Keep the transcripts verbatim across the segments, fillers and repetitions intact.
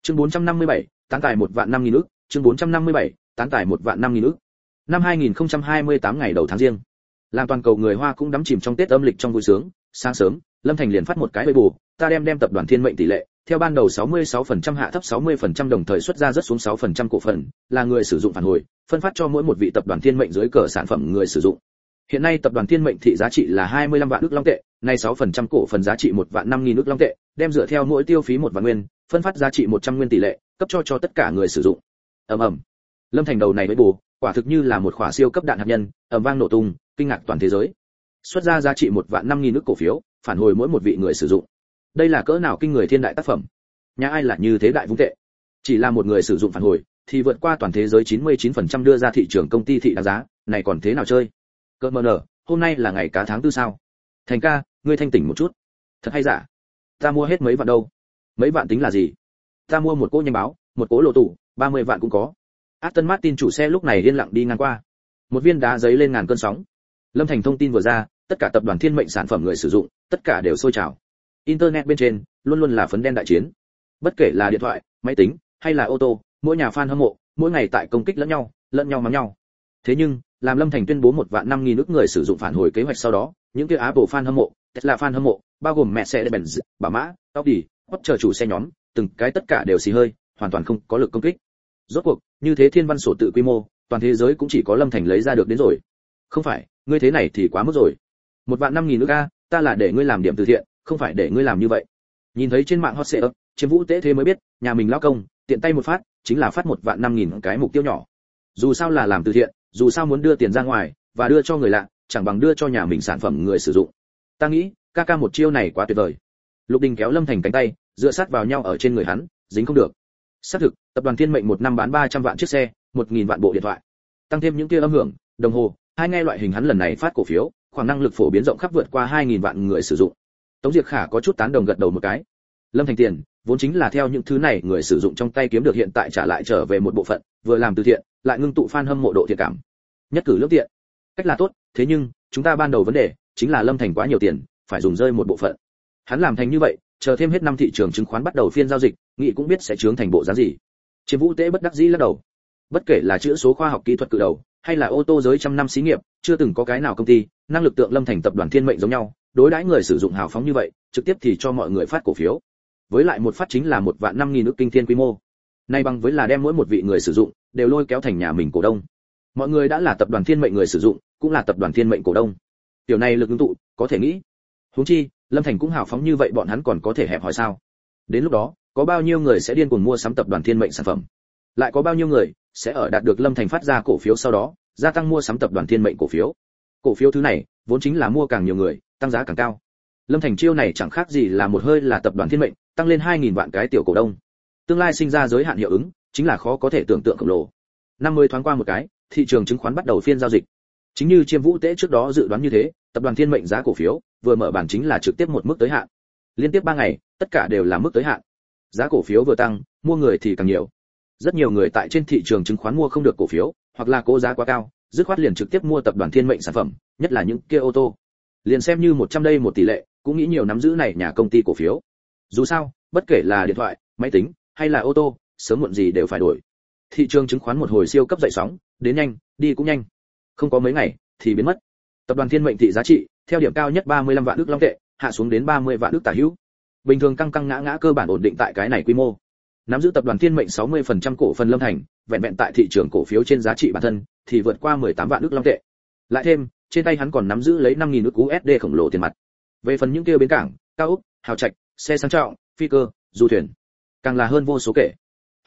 Chương bốn trăm năm mươi bảy, tán tài một vạn năm nghìn ức, chương bốn trăm năm mươi bảy, tán tài một vạn năm nghìn ức. Năm hai nghìn không trăm hai mươi tám ngày đầu tháng riêng, làm toàn cầu người Hoa cũng đắm chìm trong Tết âm lịch trong vui sướng, sáng sớm, Lâm Thành liền phát một cái bù, ta đem đem tập đoàn Thiên Mệnh tỷ lệ, theo ban đầu sáu mươi sáu phần trăm hạ thấp sáu mươi phần trăm đồng thời xuất ra rất xuống sáu phần trăm cổ phần, là người sử dụng phản hồi, phân phát cho mỗi một vị tập đoàn Thiên Mệnh dưới cờ sản phẩm người sử dụng. Hiện nay tập đoàn Thiên Mệnh thị giá trị là hai mươi lăm vạn ức long tệ, nay sáu phần trăm cổ phần giá trị một vạn năm nghìn ức long tệ, đem dựa theo mỗi tiêu phí một vạn nguyên, phân phát giá trị một trăm nguyên tỷ lệ, cấp cho cho tất cả người sử dụng. Ầm ầm. Lâm Thành đầu này với bù, quả thực như là một quả siêu cấp đạn hạt nhân, ầm vang nổ tung, kinh ngạc toàn thế giới. Xuất ra giá trị một vạn năm nghìn ức cổ phiếu, phản hồi mỗi một vị người sử dụng. Đây là cỡ nào kinh người thiên đại tác phẩm. Nhà ai là như thế đại vung tệ. Chỉ là một người sử dụng phản hồi, thì vượt qua toàn thế giới chín mươi chín phần trăm đưa ra thị trường công ty thị đáng giá, này còn thế nào chơi? Cỡ mờ nở, hôm nay là ngày cá tháng tư sao? Thành ca, ngươi thanh tỉnh một chút. Thật hay giả? Ta mua hết mấy vạn đâu? Mấy vạn tính là gì? Ta mua một cỗ nhanh báo, một cỗ lộ tủ, ba mươi vạn cũng có. Aston Martin chủ xe lúc này yên lặng đi ngang qua. Một viên đá giấy lên ngàn cơn sóng. Lâm Thành thông tin vừa ra, tất cả tập đoàn Thiên Mệnh sản phẩm người sử dụng, tất cả đều sôi trào. Internet bên trên luôn luôn là phấn đen đại chiến. Bất kể là điện thoại, máy tính hay là ô tô, mỗi nhà fan hâm mộ, mỗi ngày tại công kích lẫn nhau, lẫn nhau mắng nhau. Thế nhưng, làm Lâm Thành tuyên bố một vạn năm nghìn ức người sử dụng phản hồi kế hoạch sau đó, những kia Apple fan hâm mộ, Tesla fan hâm mộ, bao gồm Mercedes-Benz, Bảo Mã, Audi, Porsche chủ xe nhóm, từng cái tất cả đều xì hơi, hoàn toàn không có lực công kích. Rốt cuộc, như thế thiên văn sổ tự quy mô, toàn thế giới cũng chỉ có Lâm Thành lấy ra được đến rồi. Không phải, ngươi thế này thì quá mức rồi. Một vạn năm nghìn ức a, ta là để ngươi làm điểm từ thiện, không phải để ngươi làm như vậy. Nhìn thấy trên mạng hot search, Chiêm Vũ Tế thế mới biết, nhà mình lao công, tiện tay một phát, chính là phát một vạn năm nghìn cái mục tiêu nhỏ. Dù sao là làm từ thiện, dù sao muốn đưa tiền ra ngoài và đưa cho người lạ, chẳng bằng đưa cho nhà mình sản phẩm người sử dụng. Ta nghĩ, ca ca một chiêu này quá tuyệt vời. Lục Đình kéo Lâm Thành cánh tay, dựa sát vào nhau ở trên người hắn, dính không được. Xác thực, tập đoàn Thiên Mệnh một năm bán ba trăm vạn chiếc xe, một nghìn vạn bộ điện thoại. Tăng thêm những kia âm hưởng, đồng hồ, hai nghe loại hình hắn lần này phát cổ phiếu, khoảng năng lực phổ biến rộng khắp vượt qua hai nghìn vạn người sử dụng. Tống Diệp Khả có chút tán đồng gật đầu một cái. Lâm Thành tiền, vốn chính là theo những thứ này người sử dụng trong tay kiếm được hiện tại trả lại trở về một bộ phận, vừa làm từ thiện, lại ngưng tụ fan hâm mộ độ thiện cảm. Nhất cử lưỡng tiện. Cách là tốt, thế nhưng, chúng ta ban đầu vấn đề chính là Lâm Thành quá nhiều tiền, phải dùng rơi một bộ phận. Hắn làm thành như vậy, chờ thêm hết năm thị trường chứng khoán bắt đầu phiên giao dịch, nghĩ cũng biết sẽ chướng thành bộ dáng gì. Chiêm Vũ Tế bất đắc dĩ lắc đầu. Bất kể là chữ số khoa học kỹ thuật cự đầu, hay là ô tô giới trăm năm xí nghiệp, chưa từng có cái nào công ty, năng lực tượng Lâm Thành tập đoàn Thiên Mệnh giống nhau, đối đãi người sử dụng hào phóng như vậy, trực tiếp thì cho mọi người phát cổ phiếu. Với lại một phát chính là một vạn năm nghìn ức kinh thiên quy mô. Nay bằng với là đem mỗi một vị người sử dụng đều lôi kéo thành nhà mình cổ đông. Mọi người đã là tập đoàn Thiên Mệnh người sử dụng, cũng là tập đoàn Thiên Mệnh cổ đông. Điều này lực ứng tụ, có thể nghĩ. Huống chi, Lâm Thành cũng hào phóng như vậy bọn hắn còn có thể hẹp hỏi sao? Đến lúc đó, có bao nhiêu người sẽ điên cuồng mua sắm tập đoàn Thiên Mệnh sản phẩm? Lại có bao nhiêu người sẽ ở đạt được Lâm Thành phát ra cổ phiếu sau đó, gia tăng mua sắm tập đoàn Thiên Mệnh cổ phiếu? Cổ phiếu thứ này, vốn chính là mua càng nhiều người, tăng giá càng cao. Lâm Thành chiêu này chẳng khác gì là một hơi là tập đoàn Thiên Mệnh, tăng lên hai nghìn vạn cái tiểu cổ đông. Tương lai sinh ra giới hạn hiệu ứng, chính là khó có thể tưởng tượng khổng lồ. Năm mươi thoáng qua một cái, thị trường chứng khoán bắt đầu phiên giao dịch. Chính như Chiêm Vũ Tế trước đó dự đoán như thế, tập đoàn Thiên Mệnh giá cổ phiếu vừa mở bản chính là trực tiếp một mức tới hạn. Liên tiếp ba ngày, tất cả đều là mức tới hạn. Giá cổ phiếu vừa tăng, mua người thì càng nhiều. Rất nhiều người tại trên thị trường chứng khoán mua không được cổ phiếu, hoặc là cố giá quá cao, dứt khoát liền trực tiếp mua tập đoàn Thiên Mệnh sản phẩm, nhất là những kia ô tô. Liền xem như một trăm đây một tỷ lệ, cũng nghĩ nhiều nắm giữ này nhà công ty cổ phiếu. Dù sao, bất kể là điện thoại, máy tính hay là ô tô, sớm muộn gì đều phải đổi. Thị trường chứng khoán một hồi siêu cấp dậy sóng, đến nhanh, đi cũng nhanh. Không có mấy ngày thì biến mất. Tập đoàn Thiên Mệnh thị giá trị theo điểm cao nhất ba mươi lăm vạn ức long tệ, hạ xuống đến ba mươi vạn ức tả hữu. Bình thường căng căng ngã ngã cơ bản ổn định tại cái này quy mô. Nắm giữ tập đoàn Thiên Mệnh sáu mươi phần trăm cổ phần Lâm Thành, vẹn vẹn tại thị trường cổ phiếu trên giá trị bản thân thì vượt qua mười tám vạn ức long tệ. Lại thêm, trên tay hắn còn nắm giữ lấy năm nghìn ức u ét đê khổng lồ tiền mặt. Về phần những kia bến cảng, cao ốc, hào trạch, xe sang trọng, phi cơ, du thuyền, càng là hơn vô số kể.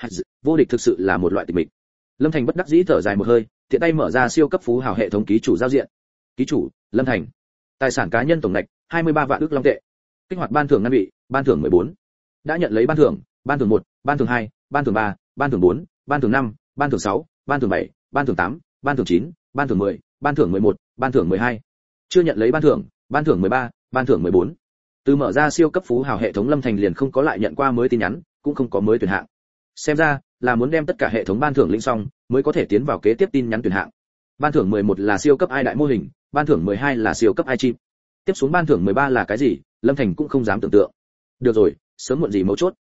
Vô địch thực sự là một loại tịch mịch. Lâm Thành bất đắc dĩ thở dài một hơi, tiện tay mở ra siêu cấp phú hào hệ thống ký chủ giao diện. Ký chủ, Lâm Thành. Tài sản cá nhân tổng ngạch hai mươi ba vạn ức long tệ. Kích hoạt ban thưởng ngăn bị, ban thưởng mười bốn. Đã nhận lấy ban thưởng, ban thưởng một, ban thưởng hai, ban thưởng ba, ban thưởng bốn, ban thưởng năm, ban thưởng sáu, ban thưởng bảy, ban thưởng tám, ban thưởng chín, ban thưởng mười, ban thưởng mười một, ban thưởng mười hai. Chưa nhận lấy ban thưởng, ban thưởng mười ba, ban thưởng mười bốn. Từ mở ra siêu cấp phú hào hệ thống Lâm Thành liền không có lại nhận qua mới tin nhắn, cũng không có mới tuyển hạng. Xem ra là muốn đem tất cả hệ thống ban thưởng lĩnh xong, mới có thể tiến vào kế tiếp tin nhắn tuyển hạng. Ban thưởng mười một là siêu cấp ai đại mô hình, ban thưởng mười hai là siêu cấp ai chip. Tiếp xuống ban thưởng mười ba là cái gì, Lâm Thành cũng không dám tưởng tượng. Được rồi, sớm muộn gì mấu chốt.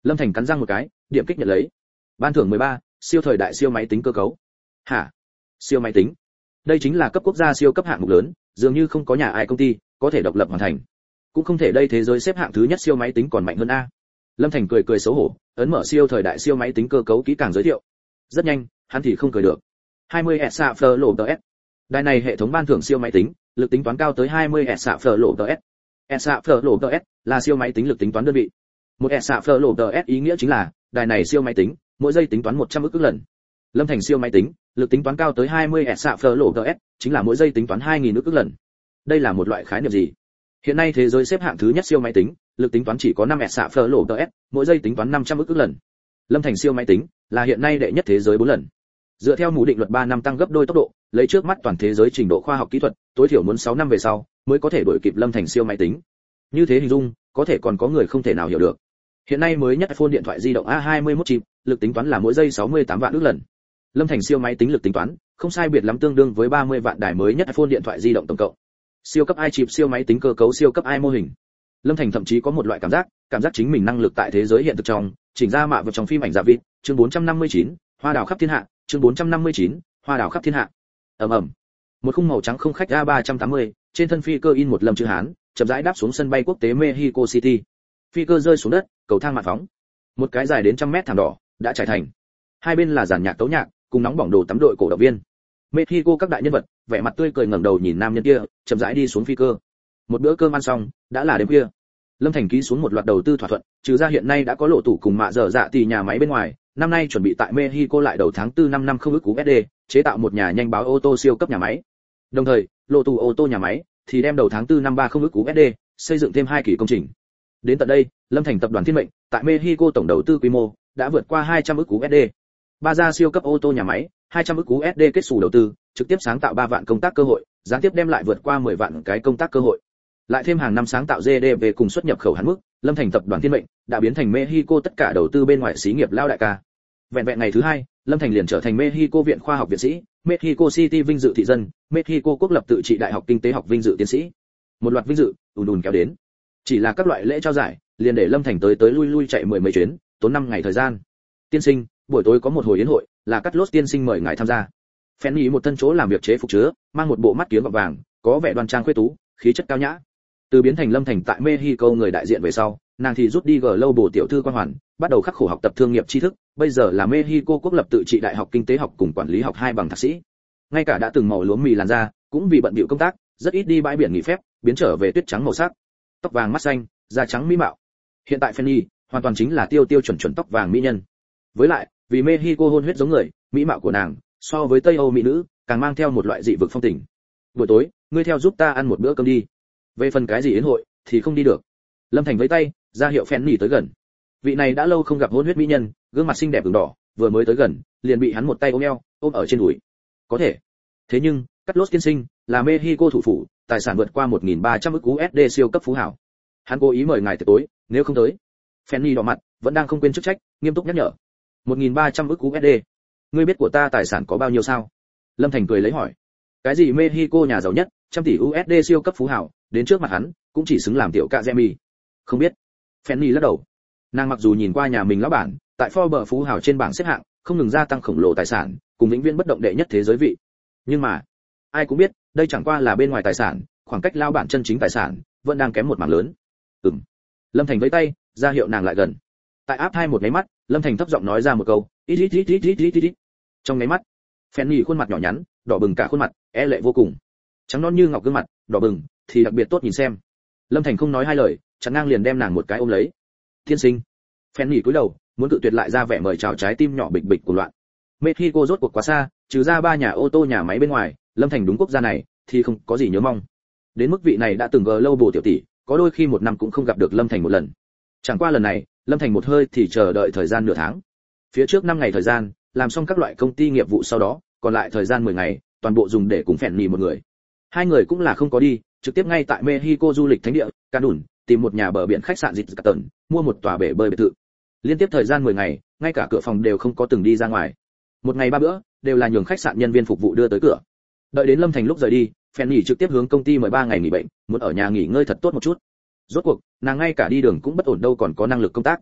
Lâm Thành cắn răng một cái, điểm kích nhận lấy. Ban thưởng mười ba, siêu thời đại siêu máy tính cơ cấu. Hả? Siêu máy tính? Đây chính là cấp quốc gia siêu cấp hạng mục lớn, dường như không có nhà ai công ty có thể độc lập hoàn thành. Cũng không thể đây thế giới xếp hạng thứ nhất siêu máy tính còn mạnh hơn a. Lâm Thành cười cười xấu hổ, ấn mở siêu thời đại siêu máy tính cơ cấu kỹ càng giới thiệu. Rất nhanh, hắn thì không cười được. hai mươi Exaflow-ts. Đài này hệ thống ban thưởng siêu máy tính, lực tính toán cao tới hai mươi Exaflow-ts. Exaflow-ts là siêu máy tính lực tính toán đơn vị. Một Exaflow-ts ý nghĩa chính là đài này siêu máy tính, mỗi giây tính toán một trăm ức ức lần. Lâm Thành siêu máy tính, lực tính toán cao tới hai mươi Exaflow-ts, chính là mỗi giây tính toán hai nghìn ức ức lần. Đây là một loại khái niệm gì? Hiện nay thế giới xếp hạng thứ nhất siêu máy tính, lực tính toán chỉ có năm Exaflow-ts, mỗi giây tính toán năm trăm ức ức lần. Lâm Thành siêu máy tính là hiện nay đệ nhất thế giới bốn lần. Dựa theo mũ định luật ba năm tăng gấp đôi tốc độ, lấy trước mắt toàn thế giới trình độ khoa học kỹ thuật, tối thiểu muốn sáu năm về sau mới có thể đuổi kịp Lâm Thành siêu máy tính. Như thế hình dung, có thể còn có người không thể nào hiểu được. Hiện nay mới nhất iPhone điện thoại di động A hai mươi mốt chip, lực tính toán là mỗi giây sáu mươi tám vạn ức lần. Lâm Thành siêu máy tính lực tính toán, không sai biệt lắm tương đương với ba mươi vạn đài mới nhất iPhone điện thoại di động tổng cộng. Siêu cấp i chip siêu máy tính cơ cấu siêu cấp i mô hình. Lâm Thành thậm chí có một loại cảm giác, cảm giác chính mình năng lực tại thế giới hiện thực trong, chỉnh ra mạ vào trong phim ảnh giả vịt, chương bốn trăm năm mươi chín, hoa đào khắp thiên hạ, chương bốn trăm năm mươi chín, hoa đào khắp thiên hạ. Ầm ầm. Một khung màu trắng không khách A ba trăm tám mươi, trên thân phi cơ in một lâm chữ Hán, chậm rãi đáp xuống sân bay quốc tế Mexico City. Phi cơ rơi xuống đất, cầu thang mạn phóng. Một cái dài đến trăm mét thảm đỏ đã trải thành. Hai bên là giàn nhạc tấu nhạc, cùng nóng bỏng đồ tắm đội cổ động viên. Mexico các đại nhân vật, vẻ mặt tươi cười ngẩng đầu nhìn nam nhân kia, chậm rãi đi xuống phi cơ. Một bữa cơm ăn xong, đã là đêm khuya. Lâm Thành ký xuống một loạt đầu tư thỏa thuận, trừ ra hiện nay đã có lộ tủ cùng mạ dở dạ tỷ nhà máy bên ngoài, năm nay chuẩn bị tại Mexico lại đầu tháng tư năm năm không ức u ét đê, chế tạo một nhà nhanh báo ô tô siêu cấp nhà máy. Đồng thời, lộ tủ ô tô nhà máy thì đem đầu tháng tư năm ba không ức u ét đê, xây dựng thêm hai kỳ công trình. Đến tận đây, Lâm Thành tập đoàn Thiên Mệnh tại Mexico tổng đầu tư quy mô đã vượt qua hai trăm ức u ét đê. Ba gia siêu cấp ô tô nhà máy, hai trăm ức u ét đê kết sủ đầu tư, trực tiếp sáng tạo ba vạn công tác cơ hội, gián tiếp đem lại vượt qua mười vạn cái công tác cơ hội. Lại thêm hàng năm sáng tạo giê đê pê cùng xuất nhập khẩu hạn mức, Lâm Thành tập đoàn Thiên Mệnh đã biến thành Mexico tất cả đầu tư bên ngoài xí nghiệp lao đại ca. Vẹn vẹn ngày thứ hai, Lâm Thành liền trở thành Mexico viện khoa học viện sĩ, Mexico City vinh dự thị dân, Mexico quốc lập tự trị đại học kinh tế học vinh dự tiến sĩ. Một loạt vinh dự ùn ùn kéo đến. Chỉ là các loại lễ trao giải, liền để Lâm Thành tới tới lui lui chạy mười mấy chuyến, tốn năm ngày thời gian. Tiên sinh, buổi tối có một hồi yến hội, là Cắt Lốt tiên sinh mời ngài tham gia. Fanny một thân chỗ làm việc chế phục chứa, mang một bộ mắt kiếng gọng vàng, có vẻ đoan trang khuê tú, khí chất cao nhã. Từ biến thành Lâm Thành tại Mexico người đại diện về sau, nàng thì rút đi Global tiểu thư quan hoàn, bắt đầu khắc khổ học tập thương nghiệp tri thức, bây giờ là Mexico quốc lập tự trị đại học kinh tế học cùng quản lý học hai bằng thạc sĩ. Ngay cả đã từng màu lúa mì làn da, cũng vì bận bịu công tác, rất ít đi bãi biển nghỉ phép, biến trở về tuyết trắng màu sắc. Tóc vàng mắt xanh, da trắng mỹ mạo. Hiện tại Fanny hoàn toàn chính là tiêu tiêu chuẩn chuẩn tóc vàng mỹ nhân. Với lại, vì Mexico hôn huyết giống người, mỹ mạo của nàng so với Tây Âu mỹ nữ, càng mang theo một loại dị vực phong tình. Buổi tối, ngươi theo giúp ta ăn một bữa cơm đi. Về phần cái gì yến hội thì không đi được. Lâm Thành với tay ra hiệu Fanny tới gần. Vị này đã lâu không gặp hôn huyết mỹ nhân, gương mặt xinh đẹp ửng đỏ, vừa mới tới gần, liền bị hắn một tay ôm eo, ôm ở trên đùi. Có thể. Thế nhưng, Cắt Lốt tiên sinh là Mexico thủ phủ, tài sản vượt qua một nghìn ba trăm ức u ét đê siêu cấp phú hảo. Hắn cố ý mời ngài tiệc tối, nếu không tới. Fanny đỏ mặt, vẫn đang không quên chức trách, nghiêm túc nhắc nhở. một nghìn ba trăm ức u ét đê. Ngươi biết của ta tài sản có bao nhiêu sao? Lâm Thành cười lấy hỏi. Cái gì Mexico nhà giàu nhất, trăm tỷ u ét đê siêu cấp phú hảo, đến trước mặt hắn, cũng chỉ xứng làm tiểu cạ Gemi. Không biết. Fanny lắc đầu. Nàng mặc dù nhìn qua nhà mình lão bản, tại Forbes phú hảo trên bảng xếp hạng, không ngừng gia tăng khổng lồ tài sản, cùng vĩnh viễn bất động đệ nhất thế giới vị. Nhưng mà, ai cũng biết, đây chẳng qua là bên ngoài tài sản, khoảng cách lão bản chân chính tài sản vẫn đang kém một mảng lớn. Ừm. Lâm Thành vẫy tay, ra hiệu nàng lại gần. Tại áp hai một cái mắt, Lâm Thành thấp giọng nói ra một câu, ít ít ít ít ít ít ít. Trong cái mắt, Fanny khuôn mặt nhỏ nhắn, đỏ bừng cả khuôn mặt, e lệ vô cùng. Trắng non như ngọc gương mặt, đỏ bừng, thì đặc biệt tốt nhìn xem. Lâm Thành không nói hai lời, chắn ngang liền đem nàng một cái ôm lấy. Thiên sinh. Fanny cúi đầu, muốn cự tuyệt lại ra vẻ mời chào, trái tim nhỏ bịch bịch của loạn. Mexico rốt cuộc quá xa, trừ ra ba nhà ô tô nhà máy bên ngoài, Lâm Thành đúng quốc gia này thì không có gì nhớ mong. Đến mức vị này đã từng gờ lâu bồ tiểu tỷ, có đôi khi một năm cũng không gặp được Lâm Thành một lần. Chẳng qua lần này, Lâm Thành một hơi thì chờ đợi thời gian nửa tháng. Phía trước năm ngày thời gian, làm xong các loại công ty nghiệp vụ sau đó, còn lại thời gian mười ngày, toàn bộ dùng để cùng Fanny một người. Hai người cũng là không có đi, trực tiếp ngay tại Mexico du lịch thánh địa, Cancun, tìm một nhà bờ biển khách sạn dịch Catan, mua một tòa bể bơi biệt thự. Liên tiếp thời gian mười ngày, ngay cả cửa phòng đều không có từng đi ra ngoài. Một ngày ba bữa, đều là nhường khách sạn nhân viên phục vụ đưa tới cửa. Đợi đến Lâm Thành lúc rời đi, Fanny trực tiếp hướng công ty mời ba ngày nghỉ bệnh, muốn ở nhà nghỉ ngơi thật tốt một chút. Rốt cuộc, nàng ngay cả đi đường cũng bất ổn đâu còn có năng lực công tác.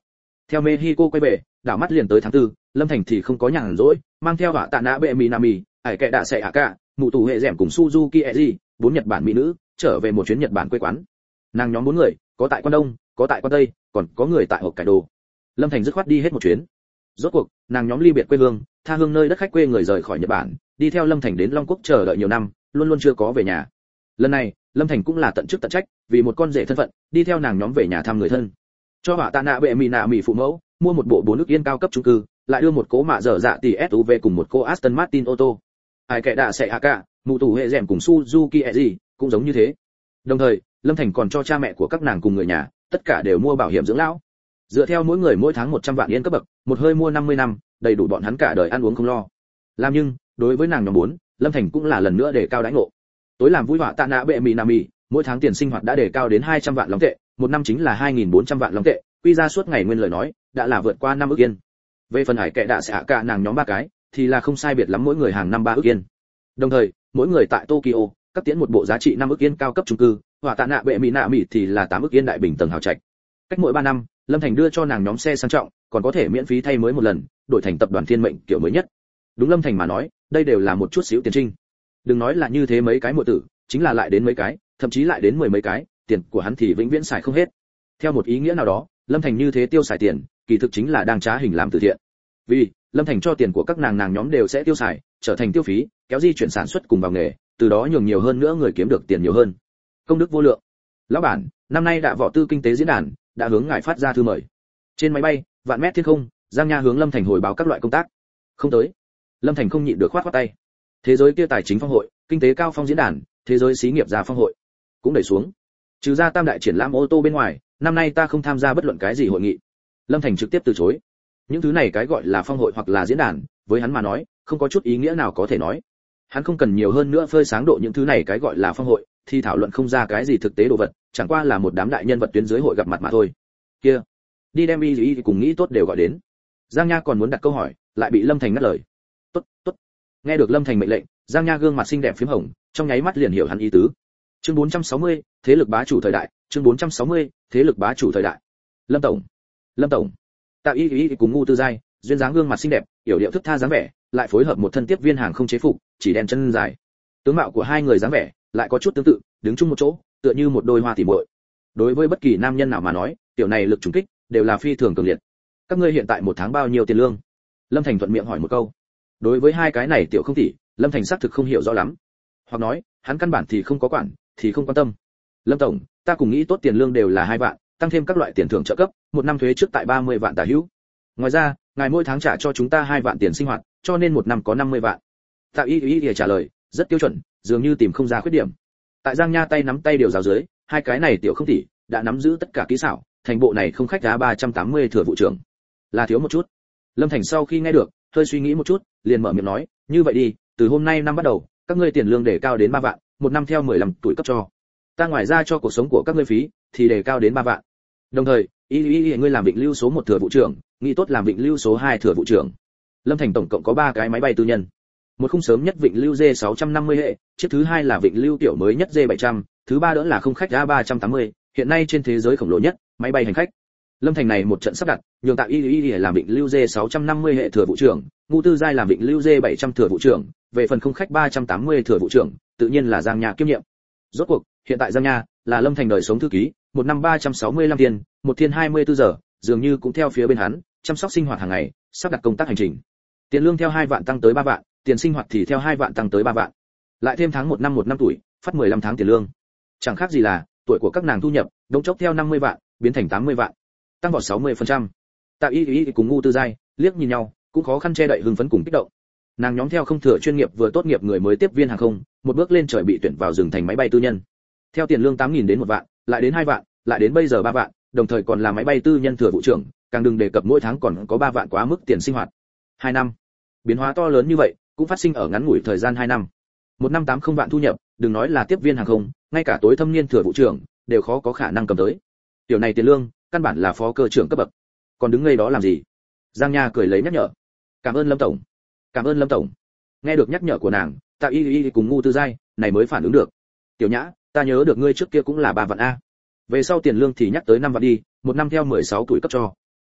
Theo Mexico quay về, đảo mắt liền tới tháng tư, Lâm Thành thì không có nhàn rỗi, mang theo họa tạ nã bệ Minami, ải kệ đạ sẽ ạ cả, mụ tù hệ rèm cùng Suzuki Eiji, bốn Nhật Bản mỹ nữ, trở về một chuyến Nhật Bản quê quán. Nàng nhóm bốn người, có tại quan Đông, có tại quan Tây, còn có người tại Hokkaido. Lâm Thành dứt khoát đi hết một chuyến. Rốt cuộc, nàng nhóm ly biệt quê hương, tha hương nơi đất khách quê người rời khỏi Nhật Bản, đi theo Lâm Thành đến Long Quốc chờ đợi nhiều năm, luôn luôn chưa có về nhà. Lần này, Lâm Thành cũng là tận chức tận trách, vì một con rể thân phận, đi theo nàng nhóm về nhà thăm người thân. Cho họa tạ nạ bệ mỹ nạ mỹ phụ mẫu, mua một bộ bốn nước yên cao cấp chung cư, lại đưa một cố mạ dở dạ tỷ ét u vê cùng một cô Aston Martin ô tô. Ai kệ đạ sẽ ạ cả, mụ tủ hệ rèm cùng Suzuki Eiji, cũng giống như thế. Đồng thời, Lâm Thành còn cho cha mẹ của các nàng cùng người nhà, tất cả đều mua bảo hiểm dưỡng lão. Dựa theo mỗi người mỗi tháng một trăm vạn yên cấp bậc, một hơi mua năm mươi năm, đầy đủ bọn hắn cả đời ăn uống không lo. Làm nhưng, đối với nàng nhóm bốn, Lâm Thành cũng là lần nữa để cao đãi ngộ. Tối làm vui họa tạ nạ bệ mỹ nà mỹ, mỗi tháng tiền sinh hoạt đã để cao đến hai trăm vạn long tệ, một năm chính là hai nghìn bốn trăm vạn long tệ, quy ra suốt ngày nguyên lời nói, đã là vượt qua năm ức yên. Về phần hải kệ đạ sẽ ạ cả nàng nhóm ba cái, thì là không sai biệt lắm mỗi người hàng năm ba ức yên. Đồng thời, mỗi người tại Tokyo, cấp tiến một bộ giá trị năm ức yên cao cấp chung cư, họa tạ nạ bệ mỹ nạ mỹ thì là tám ức yên đại bình tầng hào trạch. Cách mỗi ba năm, Lâm Thành đưa cho nàng nhóm xe sang trọng, còn có thể miễn phí thay mới một lần, đổi thành tập đoàn Thiên Mệnh kiểu mới nhất. Đúng Lâm Thành mà nói, đây đều là một chút xíu tiền trinh. Đừng nói là như thế mấy cái muội tử, chính là lại đến mấy cái, thậm chí lại đến mười mấy cái, tiền của hắn thì vĩnh viễn xài không hết. Theo một ý nghĩa nào đó, Lâm Thành như thế tiêu xài tiền, kỳ thực chính là đang trá hình làm từ thiện. Vì, Lâm Thành cho tiền của các nàng nàng nhóm đều sẽ tiêu xài, trở thành tiêu phí, kéo di chuyển sản xuất cùng vào nghề, từ đó nhường nhiều hơn nữa người kiếm được tiền nhiều hơn. Công đức vô lượng. Lão bản, năm nay Đạ Võ Tư kinh tế diễn đàn đã hướng ngài phát ra thư mời. Trên máy bay, vạn mét thiên không, Giang Nha hướng Lâm Thành hồi báo các loại công tác. Không tới. Lâm Thành không nhịn được khoát khoát tay. Thế giới kia tài chính phong hội, kinh tế cao phong diễn đàn, thế giới xí nghiệp gia phong hội cũng đẩy xuống. Trừ ra tam đại triển lãm ô tô bên ngoài, năm nay ta không tham gia bất luận cái gì hội nghị. Lâm Thành trực tiếp từ chối. Những thứ này cái gọi là phong hội hoặc là diễn đàn, với hắn mà nói, không có chút ý nghĩa nào có thể nói. Hắn không cần nhiều hơn nữa phơi sáng độ những thứ này cái gọi là phong hội, thì thảo luận không ra cái gì thực tế đồ vật, chẳng qua là một đám đại nhân vật tuyến dưới hội gặp mặt mà thôi. Kia, đi đem y gì cùng nghĩ tốt đều gọi đến. Giang Nha còn muốn đặt câu hỏi, lại bị Lâm Thành ngắt lời. Tốt, tốt. Nghe được Lâm Thành mệnh lệnh, Giang Nha gương mặt xinh đẹp phím hồng, trong nháy mắt liền hiểu hắn ý tứ. Chương bốn trăm sáu mươi, thế lực bá chủ thời đại, chương bốn trăm sáu mươi, thế lực bá chủ thời đại. Lâm tổng, Lâm tổng. Tạ Y Y cùng ngu tư giai, duyên dáng gương mặt xinh đẹp, yểu điệu thức tha dáng vẻ, lại phối hợp một thân tiếp viên hàng không chế phục, chỉ đen chân dài. Tướng mạo của hai người dáng vẻ lại có chút tương tự, đứng chung một chỗ, tựa như một đôi hoa tỉ muội. Đối với bất kỳ nam nhân nào mà nói, tiểu này lực trùng kích đều là phi thường cường liệt. Các ngươi hiện tại một tháng bao nhiêu tiền lương? Lâm Thành thuận miệng hỏi một câu. Đối với hai cái này tiểu không tỷ, Lâm Thành xác thực không hiểu rõ lắm. Hoặc nói, hắn căn bản thì không có quản, thì không quan tâm. Lâm tổng, ta cùng nghĩ tốt tiền lương đều là hai vạn, tăng thêm các loại tiền thưởng trợ cấp, một năm thuế trước tại ba mươi vạn tả hữu. Ngoài ra, ngài mỗi tháng trả cho chúng ta hai vạn tiền sinh hoạt, cho nên một năm có năm mươi vạn. Tạ Y Y Y trả lời, rất tiêu chuẩn, dường như tìm không ra khuyết điểm. Tại Giang Nha tay nắm tay điều giáo dưới, hai cái này tiểu không tỷ đã nắm giữ tất cả kỹ xảo, thành bộ này không khách giá ba trăm tám mươi thừa vụ trưởng. Là thiếu một chút. Lâm Thành sau khi nghe được, hơi suy nghĩ một chút, liền mở miệng nói, như vậy đi, từ hôm nay năm bắt đầu, các ngươi tiền lương để cao đến ba vạn, một năm theo mười lăm tuổi cấp cho. Ta ngoài ra cho cuộc sống của các ngươi phí thì để cao đến ba vạn. Đồng thời, y y y ngươi làm Vịnh Lưu số một thừa vụ trưởng, nghĩ tốt làm Vịnh Lưu số hai thừa vụ trưởng. Lâm Thành tổng cộng có ba cái máy bay tư nhân. Một khung sớm nhất Vịnh Lưu D sáu trăm năm mươi hệ, chiếc thứ hai là Vịnh Lưu tiểu mới nhất D bảy trăm, thứ ba nữa là không khách A ba trăm tám mươi, hiện nay trên thế giới khổng lồ nhất máy bay hành khách. Lâm Thành này một trận sắp đặt, nhường Tạ Y Y Y làm Vịnh Lưu D sáu trăm năm mươi hệ thừa vụ trưởng, ngu tư giai làm Vịnh Lưu D bảy trăm thừa vụ trưởng, về phần không khách ba trăm tám mươi thừa vụ trưởng, tự nhiên là Giang Nha kiêm nhiệm. Rốt cuộc, hiện tại Giang Nha là Lâm Thành đời sống thư ký, một năm ba trăm sáu mươi lăm tiền, một thiên hai mươi tư giờ, dường như cũng theo phía bên hắn, chăm sóc sinh hoạt hàng ngày, sắp đặt công tác hành trình. Tiền lương theo hai vạn tăng tới ba vạn, tiền sinh hoạt thì theo hai vạn tăng tới ba vạn. Lại thêm tháng một năm một năm tuổi, phát mười lăm tháng tiền lương. Chẳng khác gì là, tuổi của các nàng thu nhập, đống chốc theo năm mươi vạn, biến thành tám mươi vạn, tăng vọt sáu mươi phần trăm. Tạ Y Y cùng ngu tư giai, liếc nhìn nhau, cũng khó khăn che đậy hưng phấn cùng kích động. Nàng nhóm theo không thừa chuyên nghiệp vừa tốt nghiệp người mới tiếp viên hàng không, một bước lên trời bị tuyển vào rừng thành máy bay tư nhân. Theo tiền lương tám nghìn đến một vạn, lại đến hai vạn, lại đến bây giờ ba vạn, đồng thời còn là máy bay tư nhân thừa vụ trưởng, càng đừng đề cập mỗi tháng còn có ba vạn quá mức tiền sinh hoạt. hai năm. Biến hóa to lớn như vậy, cũng phát sinh ở ngắn ngủi thời gian hai năm. Một năm tám không vạn thu nhập, đừng nói là tiếp viên hàng không, ngay cả tối thâm niên thừa vụ trưởng đều khó có khả năng cầm tới. Tiểu này tiền lương, căn bản là phó cơ trưởng cấp bậc. Còn đứng ngây đó làm gì? Giang Nha cười lấy nhắc nhở. Cảm ơn Lâm tổng. Cảm ơn Lâm tổng. Nghe được nhắc nhở của nàng, Tạ Y Y cùng ngu tư giai, này mới phản ứng được. Tiểu Nhã, ta nhớ được ngươi trước kia cũng là ba vạn a. Về sau tiền lương thì nhắc tới năm vạn đi, một năm theo mười sáu tuổi cấp cho.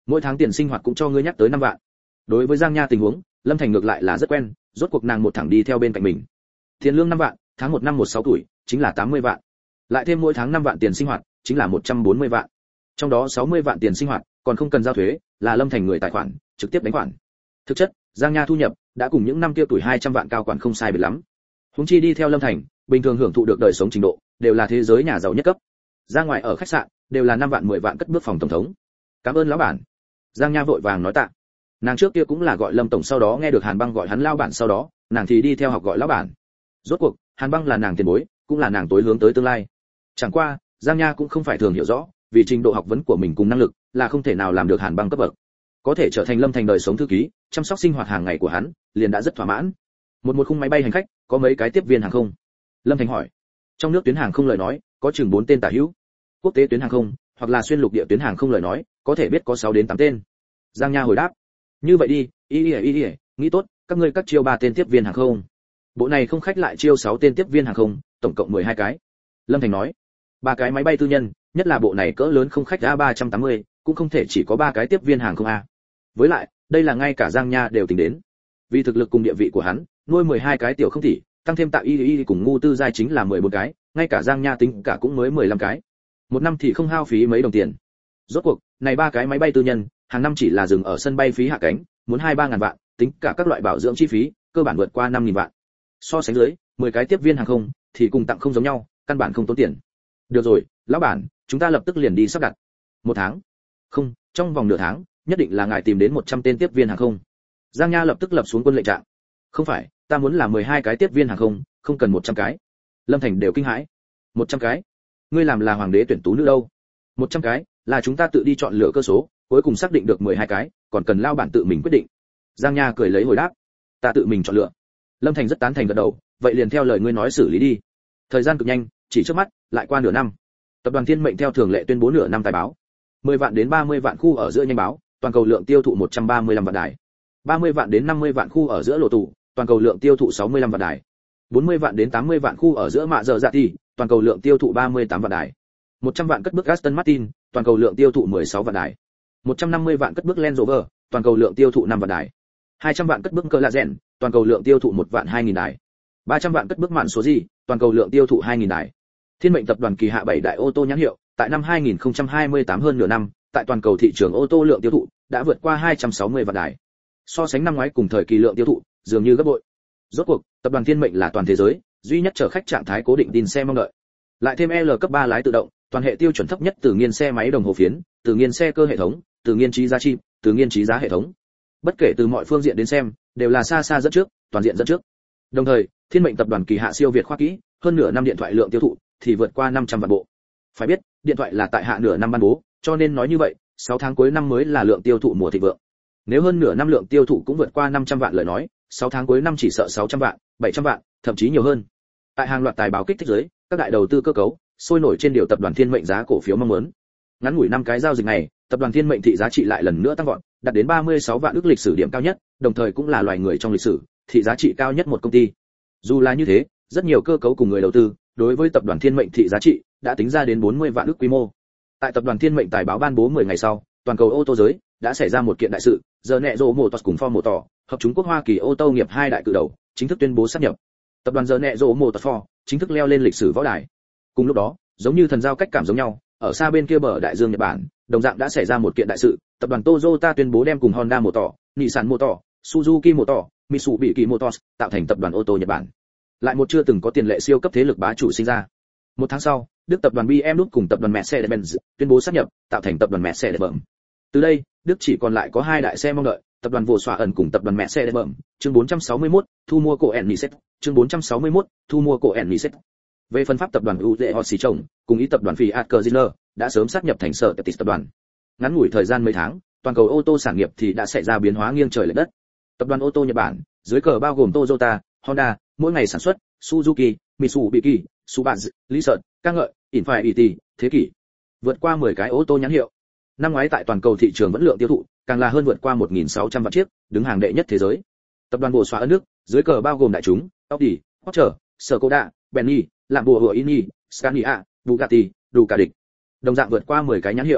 mỗi tháng tiền sinh hoạt cũng cho ngươi nhắc tới năm vạn. Đối với Giang Nha tình huống, Lâm Thành ngược lại là rất quen, rốt cuộc nàng một thẳng đi theo bên cạnh mình. Tiền lương năm vạn, tháng một năm một sáu tuổi, chính là tám mươi vạn. Lại thêm mỗi tháng năm vạn tiền sinh hoạt, chính là một trăm bốn mươi vạn. Trong đó sáu mươi vạn tiền sinh hoạt, còn không cần giao thuế, là Lâm Thành người tài khoản, trực tiếp đánh khoản. Thực chất, Giang Nha thu nhập đã cùng những năm kia tuổi hai trăm vạn cao quản không sai biệt lắm. Huống chi đi theo Lâm Thành, bình thường hưởng thụ được đời sống trình độ, đều là thế giới nhà giàu nhất cấp. Ra ngoài ở khách sạn, đều là năm vạn mười vạn cất bước phòng tổng thống. Cảm ơn lão bản. Giang Nha vội vàng nói tạ. Nàng trước kia cũng là gọi Lâm tổng, sau đó nghe được Hàn Băng gọi hắn lão bản, sau đó nàng thì đi theo học gọi lão bản. Rốt cuộc, Hàn Băng là nàng tiền bối, cũng là nàng tối hướng tới tương lai. Chẳng qua, Giang Nha cũng không phải thường hiểu rõ, vì trình độ học vấn của mình cùng năng lực, là không thể nào làm được Hàn Băng cấp bậc. Có thể trở thành Lâm Thành đời sống thư ký, chăm sóc sinh hoạt hàng ngày của hắn, liền đã rất thỏa mãn. Một một khung máy bay hành khách, có mấy cái tiếp viên hàng không? Lâm Thành hỏi. Trong nước tuyến hàng không lời nói, có chừng bốn tên tả hữu. Quốc tế tuyến hàng không, hoặc là xuyên lục địa tuyến hàng không lời nói, có thể biết có sáu đến tám tên. Giang Nha hồi đáp. Như vậy đi, y y y, nghĩ tốt, các ngươi các chiêu ba tên tiếp viên hàng không. Bộ này không khách lại chiêu sáu tên tiếp viên hàng không, tổng cộng mười hai cái. Lâm Thành nói. Ba cái máy bay tư nhân, nhất là bộ này cỡ lớn không khách A ba trăm tám mươi, cũng không thể chỉ có ba cái tiếp viên hàng không a. Với lại, đây là ngay cả Giang Nha đều tính đến. Vì thực lực cùng địa vị của hắn, nuôi mười hai cái tiểu không tỷ, tăng thêm tạo y y cùng ngu tư giai chính là mười bốn cái, ngay cả Giang Nha tính cả cũng mới mười lăm cái. Một năm thì không hao phí mấy đồng tiền. Rốt cuộc, này ba cái máy bay tư nhân, hàng năm chỉ là dừng ở sân bay phí hạ cánh, muốn hai ba ngàn vạn, tính cả các loại bảo dưỡng chi phí, cơ bản vượt qua năm nghìn vạn. So sánh dưới, mười cái tiếp viên hàng không thì cùng tặng không giống nhau, căn bản không tốn tiền. Được rồi, lão bản, chúng ta lập tức liền đi sắp đặt. Một tháng? Không, trong vòng nửa tháng, nhất định là ngài tìm đến một trăm tên tiếp viên hàng không. Giang Nha lập tức lập xuống quân lệnh trạng. Không phải, ta muốn là mười hai cái tiếp viên hàng không, không cần một trăm cái. Lâm Thành đều kinh hãi. Một trăm cái? Ngươi làm là hoàng đế tuyển tú nữ đâu? Một trăm cái, là chúng ta tự đi chọn lựa cơ số, cuối cùng xác định được mười hai cái, còn cần lao bản tự mình quyết định. Giang Nha cười lấy hồi đáp. Ta tự mình chọn lựa. Lâm Thành rất tán thành gật đầu, vậy liền theo lời ngươi nói xử lý đi. Thời gian cực nhanh, chỉ trước mắt, lại qua nửa năm. Tập đoàn Thiên Mệnh theo thường lệ tuyên bố nửa năm tài báo. mười vạn đến ba mươi vạn khu ở giữa nhanh báo, toàn cầu lượng tiêu thụ một trăm ba mươi lăm vạn đài. ba mươi vạn đến năm mươi vạn khu ở giữa lộ tụ, toàn cầu lượng tiêu thụ sáu mươi lăm vạn đài. bốn mươi vạn đến tám mươi vạn khu ở giữa mạ giờ dạ thì, toàn cầu lượng tiêu thụ ba mươi tám vạn đài. một trăm vạn cất bước Aston Martin, toàn cầu lượng tiêu thụ mười sáu vạn đài. một trăm năm mươi vạn cất bước Land Rover, toàn cầu lượng tiêu thụ năm vạn đài. hai trăm vạn cất bước Calazen, toàn cầu lượng tiêu thụ một vạn hai nghìn đài. ba trăm vạn cất bước mạn số gì, toàn cầu lượng tiêu thụ hai nghìn đài. Thiên Mệnh tập đoàn kỳ hạ bảy đại ô tô nhãn hiệu, tại năm hai không hai tám hơn nửa năm, tại toàn cầu thị trường ô tô lượng tiêu thụ đã vượt qua hai trăm sáu mươi vạn đài. So sánh năm ngoái cùng thời kỳ lượng tiêu thụ, dường như gấp bội. Rốt cuộc, tập đoàn Thiên Mệnh là toàn thế giới duy nhất chở khách trạng thái cố định tin xe mong đợi. Lại thêm L cấp ba lái tự động, toàn hệ tiêu chuẩn thấp nhất từ nghiên xe máy đồng hồ phiến, từ nghiên xe cơ hệ thống, từ nghiên trí giá trị, từ nghiên trí giá hệ thống. Bất kể từ mọi phương diện đến xem, đều là xa xa dẫn trước, toàn diện dẫn trước. Đồng thời, Thiên Mệnh tập đoàn kỳ hạ siêu việt khoa kỹ, hơn nửa năm điện thoại lượng tiêu thụ thì vượt qua năm trăm vạn bộ. Phải biết, điện thoại là tại hạ nửa năm ban bố, cho nên nói như vậy, sáu tháng cuối năm mới là lượng tiêu thụ mùa thịnh vượng. Nếu hơn nửa năm lượng tiêu thụ cũng vượt qua năm trăm vạn lời nói, sáu tháng cuối năm chỉ sợ sáu trăm vạn, bảy trăm vạn, thậm chí nhiều hơn. Tại hàng loạt tài báo kích thích dưới, các đại đầu tư cơ cấu sôi nổi trên điều tập đoàn Thiên Mệnh giá cổ phiếu mong muốn. Ngắn ngủi năm cái giao dịch này, tập đoàn Thiên Mệnh thị giá trị lại lần nữa tăng vọt, đạt đến ba mươi sáu vạn ức lịch sử điểm cao nhất, đồng thời cũng là loài người trong lịch sử thị giá trị cao nhất một công ty. Dù là như thế, rất nhiều cơ cấu cùng người đầu tư đối với tập đoàn Thiên Mệnh thị giá trị đã tính ra đến bốn mươi vạn ức quy mô. Tại tập đoàn Thiên Mệnh tài báo ban bố mười ngày sau, toàn cầu ô tô giới đã xảy ra một kiện đại sự, giờ nẹ rộ Motors cùng Ford Motor, hợp chúng quốc Hoa Kỳ ô tô nghiệp hai đại cự đầu, chính thức tuyên bố sát nhập. Tập đoàn giờ nẹ rộ Motors Ford chính thức leo lên lịch sử võ đài. Cùng lúc đó, giống như thần giao cách cảm giống nhau, ở xa bên kia bờ đại dương Nhật Bản, đồng dạng đã xảy ra một kiện đại sự, tập đoàn Toyota tuyên bố đem cùng Honda Motor, Nissan Motor, Suzuki Motor, Mitsubishi Motors tạo thành tập đoàn ô tô Nhật Bản. Lại một chưa từng có tiền lệ siêu cấp thế lực bá chủ sinh ra. Một tháng sau, Đức tập đoàn bê em đúc cùng tập đoàn Mercedes-Benz tuyên bố sát nhập, tạo thành tập đoàn Mercedes-Benz. Từ đây, Đức chỉ còn lại có hai đại xe mong đợi, tập đoàn Volkswagen cùng tập đoàn Mercedes-Benz. Chương bốn trăm sáu mươi mốt, thu mua cổ Eniset. Chương bốn trăm sáu mươi mốt, thu mua cổ Eniset. Về phân pháp tập đoàn u dê Hossi Chồng, cùng ý tập đoàn Fiat Chrysler đã sớm sát nhập thành sở Teptis tập đoàn. Ngắn ngủi thời gian mấy tháng, toàn cầu ô tô sản nghiệp thì đã xảy ra biến hóa nghiêng trời lệch đất. Tập đoàn ô tô Nhật Bản, dưới cờ bao gồm Toyota, Honda, mỗi ngày sản xuất Suzuki, Mitsubishi, Subaru, Nissan, ca ngợi, Infiniti, thế kỷ. Vượt qua mười cái ô tô nhãn hiệu. Năm ngoái tại toàn cầu thị trường vẫn lượng tiêu thụ, càng là hơn vượt qua một nghìn sáu trăm vạn chiếc, đứng hàng đệ nhất thế giới. Tập đoàn Volkswagen nước, dưới cờ bao gồm đại chúng, Audi, Porsche, Skoda, Bentley, Lamborghini, Scania, Bugatti, Ducati. Đồng dạng vượt qua mười cái nhãn hiệu.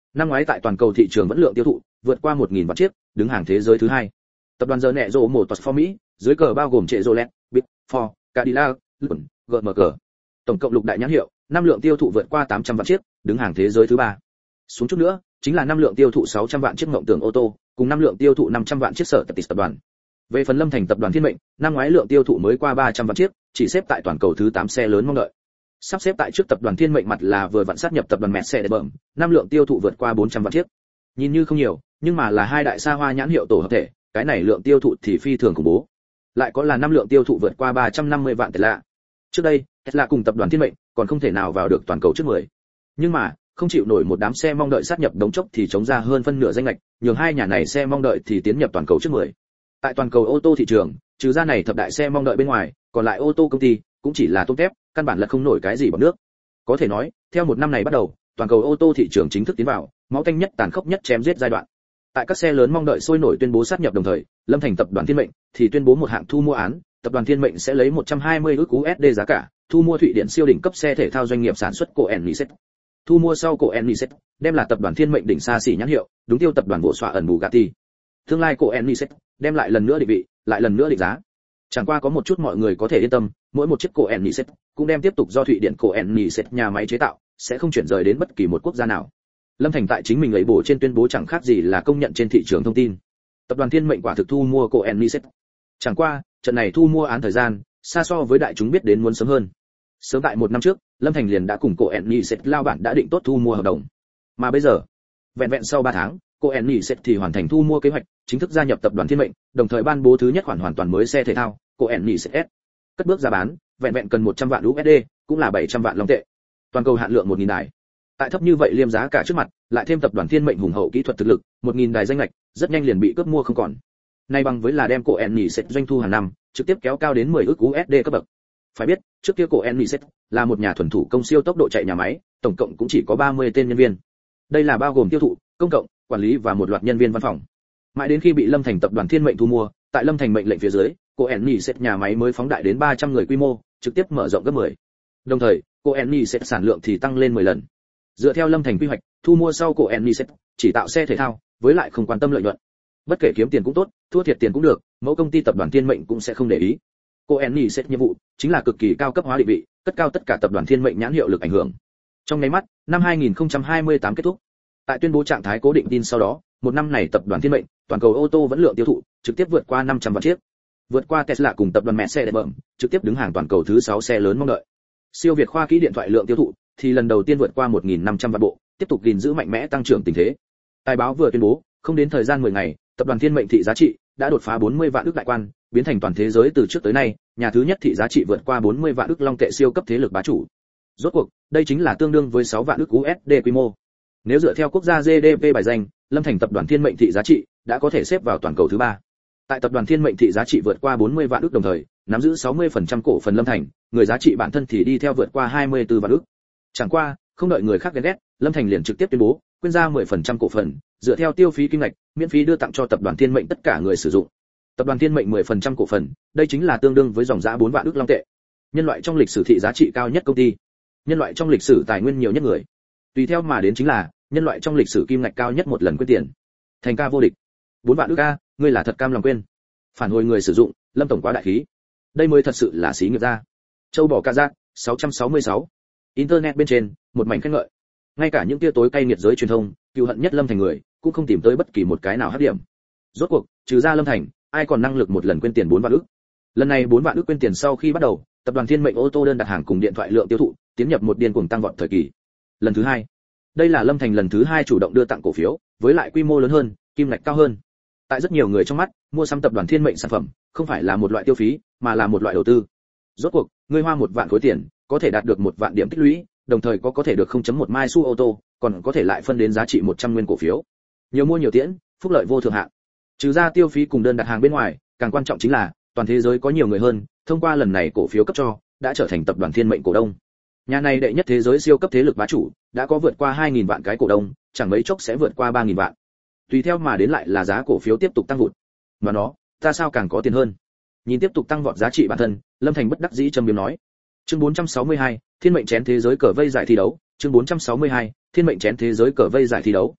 Năm ngoái tại toàn cầu thị trường vẫn lượng tiêu thụ vượt qua một nghìn vạn chiếc, đứng hàng thế giới thứ hai. Tập đoàn giờ nẹ rộ Motors for Mỹ, dưới cờ bao gồm Chevrolet, Bit, Ford, Cadillac, Lincoln, giê em xê. Tổng cộng lục đại nhãn hiệu, năm lượng tiêu thụ vượt qua tám trăm vạn chiếc, đứng hàng thế giới thứ ba. Xuống chút nữa, chính là năm lượng tiêu thụ sáu trăm vạn chiếc Ngộng Tưởng ô tô, cùng năm lượng tiêu thụ năm trăm vạn chiếc Sở Tập tập đoàn. Về phần Lâm Thành tập đoàn Thiên Mệnh, năm ngoái lượng tiêu thụ mới qua ba trăm vạn chiếc, chỉ xếp tại toàn cầu thứ tám xe lớn mong đợi. Sắp xếp tại trước tập đoàn Thiên Mệnh mặt là vừa vặn sát nhập tập đoàn Mercedes-Benz, năm lượng tiêu thụ vượt qua bốn trăm vạn chiếc. Nhìn như không nhiều, nhưng mà là hai đại xa hoa nhãn hiệu tổ hợp thể, cái này lượng tiêu thụ thì phi thường khủng bố. Lại có là năm lượng tiêu thụ vượt qua ba trăm năm mươi vạn Tesla. Trước đây, Tesla cùng tập đoàn Thiên Mệnh còn không thể nào vào được toàn cầu trước mười. Nhưng mà, không chịu nổi một đám xe mong đợi sát nhập đống chốc thì chống ra hơn phân nửa danh lệch, nhường hai nhà này xe mong đợi thì tiến nhập toàn cầu trước mười. Tại toàn cầu ô tô thị trường, trừ ra này thập đại xe mong đợi bên ngoài, còn lại ô tô công ty cũng chỉ là tôm tép, căn bản là không nổi cái gì bằng nước. Có thể nói, theo một năm này bắt đầu, toàn cầu ô tô thị trường chính thức tiến vào máu tanh nhất tàn khốc nhất chém giết giai đoạn. Tại các xe lớn mong đợi sôi nổi tuyên bố sát nhập đồng thời, Lâm Thành tập đoàn Thiên Mệnh thì tuyên bố một hạng thu mua án, tập đoàn Thiên Mệnh sẽ lấy một trăm hai mươi ức u ét đê giá cả, thu mua Thụy Điển siêu đỉnh cấp xe thể thao doanh nghiệp sản xuất của Eniset. Thu mua sau của Eniset, đem là tập đoàn Thiên Mệnh đỉnh xa xỉ nhãn hiệu, đúng tiêu tập đoàn bộ xoa ẩn Bugatti. Tương lai của Eniset, đem lại lần nữa định vị, lại lần nữa định giá. Chẳng qua có một chút mọi người có thể yên tâm, mỗi một chiếc cổ Eniset cũng đem tiếp tục do Thụy Điển cổ Eniset nhà máy chế tạo, sẽ không chuyển rời đến bất kỳ một quốc gia nào. Lâm Thành tại chính mình lấy bổ trên tuyên bố chẳng khác gì là công nhận trên thị trường thông tin. Tập đoàn Thiên Mệnh quả thực thu mua cổ Eniset. Chẳng qua, trận này thu mua án thời gian, xa so với đại chúng biết đến muốn sớm hơn. Sớm tại một năm trước, Lâm Thành liền đã cùng cổ Eniset lao bản đã định tốt thu mua hợp đồng. Mà bây giờ, vẹn vẹn sau ba tháng, cổ Eniset thì hoàn thành thu mua kế hoạch, chính thức gia nhập tập đoàn Thiên Mệnh, đồng thời ban bố thứ nhất khoản hoàn toàn mới xe thể thao, cổ Eniset S. Cất bước giá bán, vẹn vẹn cần một trăm vạn u ét đê, cũng là bảy trăm vạn long tệ. Toàn cầu hạn lượng một nghìn đài. Tại thấp như vậy liêm giá cả trước mặt, lại thêm tập đoàn Thiên Mệnh hùng hậu kỹ thuật thực lực, một nghìn đài danh lệch, rất nhanh liền bị cướp mua không còn. Nay bằng với là đem cổ Eniset doanh thu hàng năm trực tiếp kéo cao đến mười ức u ét đê cấp bậc. Phải biết, trước kia cổ Eniset là một nhà thuần thủ công siêu tốc độ chạy nhà máy, tổng cộng cũng chỉ có ba mươi tên nhân viên. Đây là bao gồm tiêu thụ, công cộng, quản lý và một loạt nhân viên văn phòng. Mãi đến khi bị Lâm Thành tập đoàn Thiên Mệnh thu mua, tại Lâm Thành mệnh lệnh phía dưới, cổ Eniset nhà máy mới phóng đại đến ba trăm người quy mô, trực tiếp mở rộng gấp mười. Đồng thời, cổ Eniset sản lượng thì tăng lên mười lần. Dựa theo Lâm Thành quy hoạch, thu mua sau cổ Eniset chỉ tạo xe thể thao, với lại không quan tâm lợi nhuận. Bất kể kiếm tiền cũng tốt, thua thiệt tiền cũng được, mẫu công ty tập đoàn Thiên Mệnh cũng sẽ không để ý. Cổ Eniset nhiệm vụ chính là cực kỳ cao cấp hóa định vị, cất cao tất cả tập đoàn Thiên Mệnh nhãn hiệu lực ảnh hưởng. Trong nháy mắt, năm hai nghìn không trăm hai mươi tám kết thúc. Tại tuyên bố trạng thái cố định tin sau đó, một năm này tập đoàn Thiên Mệnh, toàn cầu ô tô vẫn lượng tiêu thụ trực tiếp vượt qua năm trăm vạn chiếc. Vượt qua Tesla cùng tập đoàn Mercedes-Benz, trực tiếp đứng hàng toàn cầu thứ sáu xe lớn mong đợi. Siêu Việt khoa kỹ điện thoại lượng tiêu thụ thì lần đầu tiên vượt qua một nghìn năm trăm vạn bộ, tiếp tục gìn giữ mạnh mẽ tăng trưởng tình thế. Tài báo vừa tuyên bố, không đến thời gian mười ngày, tập đoàn Thiên Mệnh thị giá trị đã đột phá bốn mươi vạn ức đại quan, biến thành toàn thế giới từ trước tới nay, nhà thứ nhất thị giá trị vượt qua bốn mươi vạn ức long tệ siêu cấp thế lực bá chủ. Rốt cuộc, đây chính là tương đương với sáu vạn ức u ét đê quy mô. Nếu dựa theo quốc gia giê đê pê bài danh, Lâm Thành tập đoàn Thiên Mệnh thị giá trị đã có thể xếp vào toàn cầu thứ ba. Tại tập đoàn Thiên Mệnh thị giá trị vượt qua bốn mươi vạn ức đồng thời, nắm giữ sáu mươi phần trăm cổ phần Lâm Thành, người giá trị bản thân thì đi theo vượt qua hai mươi tư vạn ức. Chẳng qua, không đợi người khác ghen ghét, Lâm Thành liền trực tiếp tuyên bố, quyên ra mười phần trăm cổ phần, dựa theo tiêu phí kim ngạch, miễn phí đưa tặng cho tập đoàn Thiên Mệnh tất cả người sử dụng. Tập đoàn Thiên Mệnh mười phần trăm cổ phần, đây chính là tương đương với dòng giá bốn vạn ức long tệ. Nhân loại trong lịch sử thị giá trị cao nhất công ty, nhân loại trong lịch sử tài nguyên nhiều nhất người. Tùy theo mà đến chính là nhân loại trong lịch sử kim ngạch cao nhất một lần quyên tiền. Thành ca vô địch. bốn vạn ức a, ngươi là thật cam lòng quên. Phản hồi người sử dụng, Lâm tổng quá đại khí. Đây mới thật sự là xí nghiệp gia. Châu bò ca giác, sáu trăm sáu mươi sáu. Internet bên trên, một mảnh khen ngợi. Ngay cả những tia tối cay nghiệt giới truyền thông, cừu hận nhất Lâm Thành người, cũng không tìm tới bất kỳ một cái nào hấp điểm. Rốt cuộc, trừ ra Lâm Thành, ai còn năng lực một lần quên tiền bốn vạn ức. Lần này bốn vạn ức quên tiền sau khi bắt đầu, tập đoàn Thiên Mệnh ô tô đơn đặt hàng cùng điện thoại lượng tiêu thụ, tiến nhập một điên cuồng tăng vọt thời kỳ. Lần thứ hai, đây là Lâm Thành lần thứ hai chủ động đưa tặng cổ phiếu, với lại quy mô lớn hơn, kim ngạch cao hơn. Tại rất nhiều người trong mắt, mua sắm tập đoàn Thiên Mệnh sản phẩm, không phải là một loại tiêu phí, mà là một loại đầu tư. Rốt cuộc, ngươi hoa một vạn khối tiền, có thể đạt được một vạn điểm tích lũy, đồng thời có có thể được không chấm một mai xu ô tô, còn có thể lại phân đến giá trị một trăm nguyên cổ phiếu. Nhiều mua nhiều tiễn, phúc lợi vô thượng hạn. Trừ ra tiêu phí cùng đơn đặt hàng bên ngoài, càng quan trọng chính là toàn thế giới có nhiều người hơn, thông qua lần này cổ phiếu cấp cho, đã trở thành tập đoàn Thiên Mệnh cổ đông. Nhà này đệ nhất thế giới siêu cấp thế lực bá chủ, đã có vượt qua hai nghìn vạn cái cổ đông, chẳng mấy chốc sẽ vượt qua ba nghìn vạn. Tùy theo mà đến lại là giá cổ phiếu tiếp tục tăng vụt. Mà nó, ta sao càng có tiền hơn. Nhìn tiếp tục tăng vọt giá trị bản thân, Lâm Thành bất đắc dĩ trầm biếm nói. Chương bốn trăm sáu mươi hai, Thiên Mệnh chén thế giới cờ vây giải thi đấu, chương bốn trăm sáu mươi hai, Thiên Mệnh chén thế giới cờ vây giải thi đấu.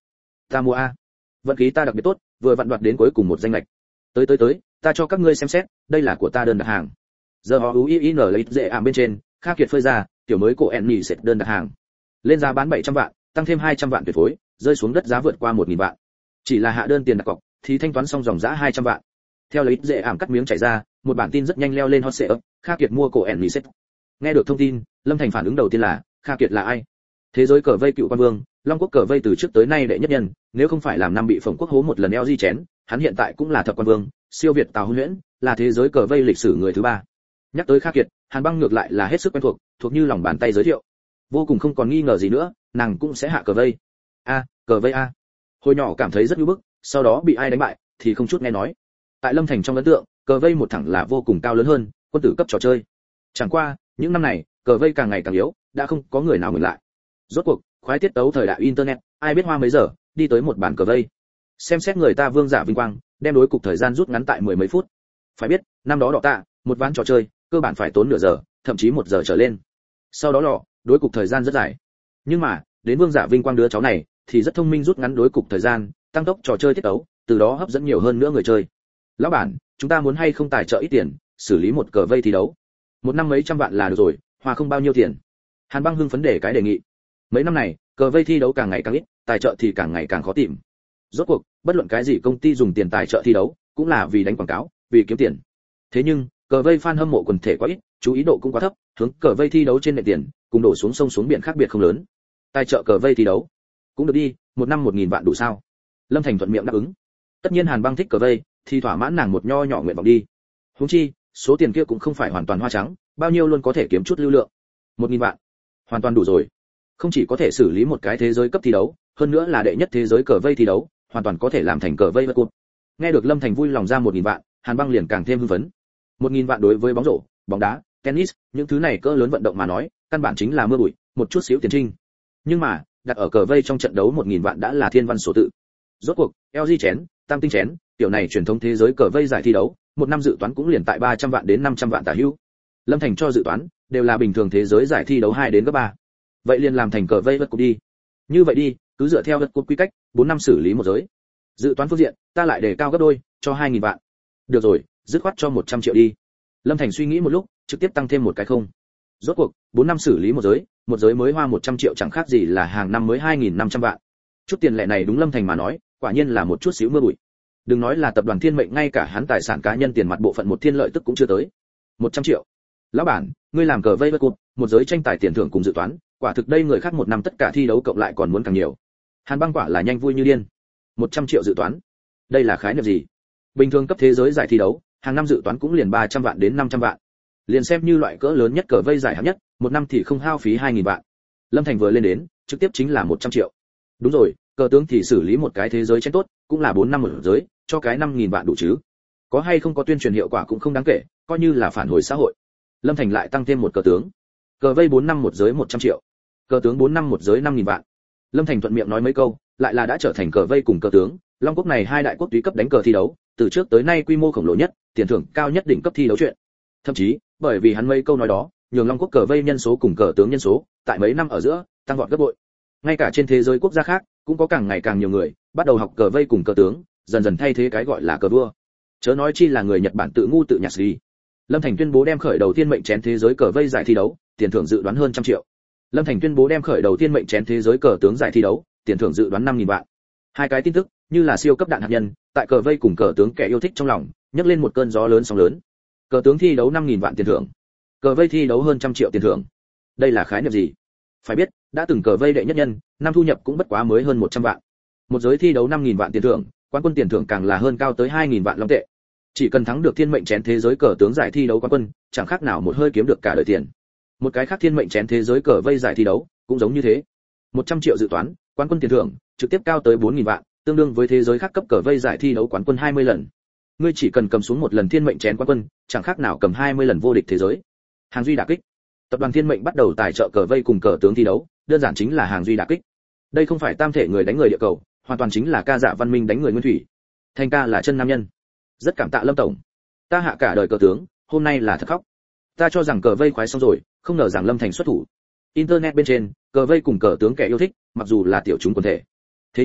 Ta mua a. Vận khí ta đặc biệt tốt, vừa vặn đoạt đến cuối cùng một danh lệch. Tới tới tới, ta cho các ngươi xem xét, đây là của ta đơn đặt hàng. Giờ họ u in lấy dễ ảm bên trên, Kha Kiệt phơi ra, kiểu mới của Enny sẽ đơn đặt hàng. Lên giá bán bảy trăm vạn, tăng thêm hai trăm vạn tuyệt phối, rơi xuống đất giá vượt qua một nghìn vạn. Chỉ là hạ đơn tiền đặt cọc thì thanh toán xong dòng giá hai trăm vạn. Theo lấy dễ ảm cắt miếng chảy ra, một bản tin rất nhanh leo lên hot search, Kha Kiệt mua cổ Enny set. Nghe được thông tin, Lâm Thành phản ứng đầu tiên là, Kha Kiệt là ai? Thế giới cờ vây cựu quan vương, Long Quốc cờ vây từ trước tới nay đệ nhất nhân, nếu không phải làm năm bị Phổng Quốc hố một lần eo di chén, hắn hiện tại cũng là thập quan vương, siêu việt Tào Hôn Huyễn, là thế giới cờ vây lịch sử người thứ ba. Nhắc tới Kha Kiệt, Hàn Băng ngược lại là hết sức quen thuộc, thuộc như lòng bàn tay giới thiệu. Vô cùng không còn nghi ngờ gì nữa, nàng cũng sẽ hạ cờ vây. A, cờ vây a. Hồi nhỏ cảm thấy rất nhu bức, sau đó bị ai đánh bại thì không chút nghe nói. Tại Lâm Thành trong ấn tượng, cờ vây một thẳng là vô cùng cao lớn hơn, quân tử cấp trò chơi. Chẳng qua, những năm này, cờ vây càng ngày càng yếu, đã không có người nào ngừng lại. Rốt cuộc, khoái tiết tấu thời đại internet, ai biết hoa mấy giờ, đi tới một bản cờ vây. Xem xét người ta vương giả vinh quang, đem đối cục thời gian rút ngắn tại mười mấy phút. Phải biết, năm đó đỏ tạ, một ván trò chơi, cơ bản phải tốn nửa giờ, thậm chí một giờ trở lên. Sau đó lọ, đối cục thời gian rất dài. Nhưng mà, đến vương giả vinh quang đứa cháu này, thì rất thông minh rút ngắn đối cục thời gian, tăng tốc trò chơi tiết tấu, từ đó hấp dẫn nhiều hơn nữa người chơi. Lão bản, chúng ta muốn hay không tài trợ ít tiền, xử lý một cờ vây thi đấu. Một năm mấy trăm vạn là được rồi, hòa không bao nhiêu tiền. Hàn Băng hưng phấn để cái đề nghị. Mấy năm này, cờ vây thi đấu càng ngày càng ít, tài trợ thì càng ngày càng khó tìm. Rốt cuộc, bất luận cái gì công ty dùng tiền tài trợ thi đấu, cũng là vì đánh quảng cáo, vì kiếm tiền. Thế nhưng, cờ vây fan hâm mộ quần thể quá ít, chú ý độ cũng quá thấp, hướng cờ vây thi đấu trên nền tiền, cùng đổ xuống sông xuống biển khác biệt không lớn. Tài trợ cờ vây thi đấu, cũng được đi, một năm một nghìn vạn đủ sao? Lâm Thành thuận miệng đáp ứng. Tất nhiên Hàn Băng thích cờ vây, thì thỏa mãn nàng một nho nhỏ nguyện vọng đi. Huống chi, số tiền kia cũng không phải hoàn toàn hoa trắng, bao nhiêu luôn có thể kiếm chút lưu lượng. Một nghìn vạn, hoàn toàn đủ rồi. Không chỉ có thể xử lý một cái thế giới cấp thi đấu, hơn nữa là đệ nhất thế giới cờ vây thi đấu, hoàn toàn có thể làm thành cờ vây vật cột. Nghe được Lâm Thành vui lòng ra một nghìn vạn, Hàn Băng liền càng thêm hưng phấn. Một nghìn vạn đối với bóng rổ, bóng đá, tennis, những thứ này cỡ lớn vận động mà nói, căn bản chính là mưa bụi, một chút xíu tiền trinh. Nhưng mà, đặt ở cờ vây trong trận đấu một nghìn vạn đã là thiên văn số tự. Rốt cuộc, lờ giê chén, tam tinh chén, tiểu này truyền thống thế giới cờ vây giải thi đấu, một năm dự toán cũng liền tại ba trăm vạn đến năm trăm vạn tả hữu. Lâm Thành cho dự toán, đều là bình thường thế giới giải thi đấu hai đến gấp ba. Vậy liền làm thành cờ vây vật cột đi. Như vậy đi, cứ dựa theo vật cột quy cách, bốn năm xử lý một giới. Dự toán phương diện, ta lại đề cao gấp đôi, cho hai nghìn vạn. Được rồi, dứt khoát cho một trăm triệu đi. Lâm Thành suy nghĩ một lúc, trực tiếp tăng thêm một cái không. Rốt cuộc, bốn năm xử lý một giới, một giới mới hoa một trăm triệu chẳng khác gì là hàng năm mới hai nghìn năm trăm vạn. Chút tiền lẻ này đúng Lâm Thành mà nói, quả nhiên là một chút xíu mưa bụi. Đừng nói là tập đoàn Thiên Mệnh, ngay cả hắn tài sản cá nhân tiền mặt bộ phận một thiên lợi tức cũng chưa tới. một trăm triệu. Lão bản, ngươi làm cờ vây vật cột, một giới tranh tài tiền thưởng cùng dự toán, quả thực đây người khác một năm tất cả thi đấu cộng lại còn muốn càng nhiều. Hàn Băng quả là nhanh vui như điên. một trăm triệu dự toán. Đây là khái niệm gì? Bình thường cấp thế giới giải thi đấu, hàng năm dự toán cũng liền ba trăm vạn đến năm trăm vạn. Liền xem như loại cỡ lớn nhất cờ vây giải hạng nhất, một năm thì không hao phí hai nghìn vạn. Lâm Thành vừa lên đến, trực tiếp chính là một trăm triệu. Đúng rồi, cờ tướng thì xử lý một cái thế giới tranh tốt, cũng là bốn năm một giới, cho cái năm nghìn vạn đủ chứ. Có hay không có tuyên truyền hiệu quả cũng không đáng kể, coi như là phản hồi xã hội. Lâm Thành lại tăng thêm một cờ tướng. Cờ vây bốn năm một giới một trăm triệu. Cờ tướng bốn năm một giới năm nghìn vạn. Lâm Thành thuận miệng nói mấy câu, lại là đã trở thành cờ vây cùng cờ tướng, Long Quốc này hai đại quốc túy cấp đánh cờ thi đấu, từ trước tới nay quy mô khổng lồ nhất, tiền thưởng cao nhất đỉnh cấp thi đấu chuyện. Thậm chí, bởi vì hắn mấy câu nói đó, nhường Long Quốc cờ vây nhân số cùng cờ tướng nhân số, tại mấy năm ở giữa, tăng vọt gấp bội. Ngay cả trên thế giới quốc gia khác, cũng có càng ngày càng nhiều người bắt đầu học cờ vây cùng cờ tướng, dần dần thay thế cái gọi là cờ vua. Chớ nói chi là người Nhật Bản tự ngu tự nhạt gì. Lâm Thành tuyên bố đem khởi đầu tiên mệnh chén thế giới cờ vây giải thi đấu, tiền thưởng dự đoán hơn trăm triệu. Lâm Thành tuyên bố đem khởi đầu tiên mệnh chén thế giới cờ tướng giải thi đấu, tiền thưởng dự đoán năm nghìn vạn. Hai cái tin tức, như là siêu cấp đạn hạt nhân, tại cờ vây cùng cờ tướng kẻ yêu thích trong lòng, nhấc lên một cơn gió lớn sóng lớn. Cờ tướng thi đấu năm nghìn vạn tiền thưởng, cờ vây thi đấu hơn trăm triệu tiền thưởng. Đây là khái niệm gì? Phải biết, đã từng cờ vây đệ nhất nhân, năm thu nhập cũng bất quá mới hơn một trăm vạn. Một giới thi đấu năm nghìn vạn tiền thưởng, quán quân tiền thưởng càng là hơn cao tới hai nghìn vạn long tệ. Chỉ cần thắng được thiên mệnh chén thế giới cờ tướng giải thi đấu quán quân, chẳng khác nào một hơi kiếm được cả đời tiền. Một cái khác thiên mệnh chén thế giới cờ vây giải thi đấu, cũng giống như thế. một trăm triệu dự toán, quán quân tiền thưởng trực tiếp cao tới bốn nghìn vạn, tương đương với thế giới khác cấp cờ vây giải thi đấu quán quân hai mươi lần. Ngươi chỉ cần cầm xuống một lần thiên mệnh chén quán quân, chẳng khác nào cầm hai mươi lần vô địch thế giới. Hàng duy đả kích. Tập đoàn Thiên Mệnh bắt đầu tài trợ cờ vây cùng cờ tướng thi đấu, đơn giản chính là hàng duy đả kích. Đây không phải tam thể người đánh người địa cầu, hoàn toàn chính là ca dạ văn minh đánh người nguyên thủy. Thành ca là chân nam nhân. Rất cảm tạ Lâm tổng. Ta hạ cả đời cờ tướng, hôm nay là thật khóc. Ta cho rằng cờ vây khoái xong rồi, không ngờ rằng Lâm Thành xuất thủ. Internet bên trên, cờ vây cùng cờ tướng kẻ yêu thích, mặc dù là tiểu chúng quần thể. Thế nhưng,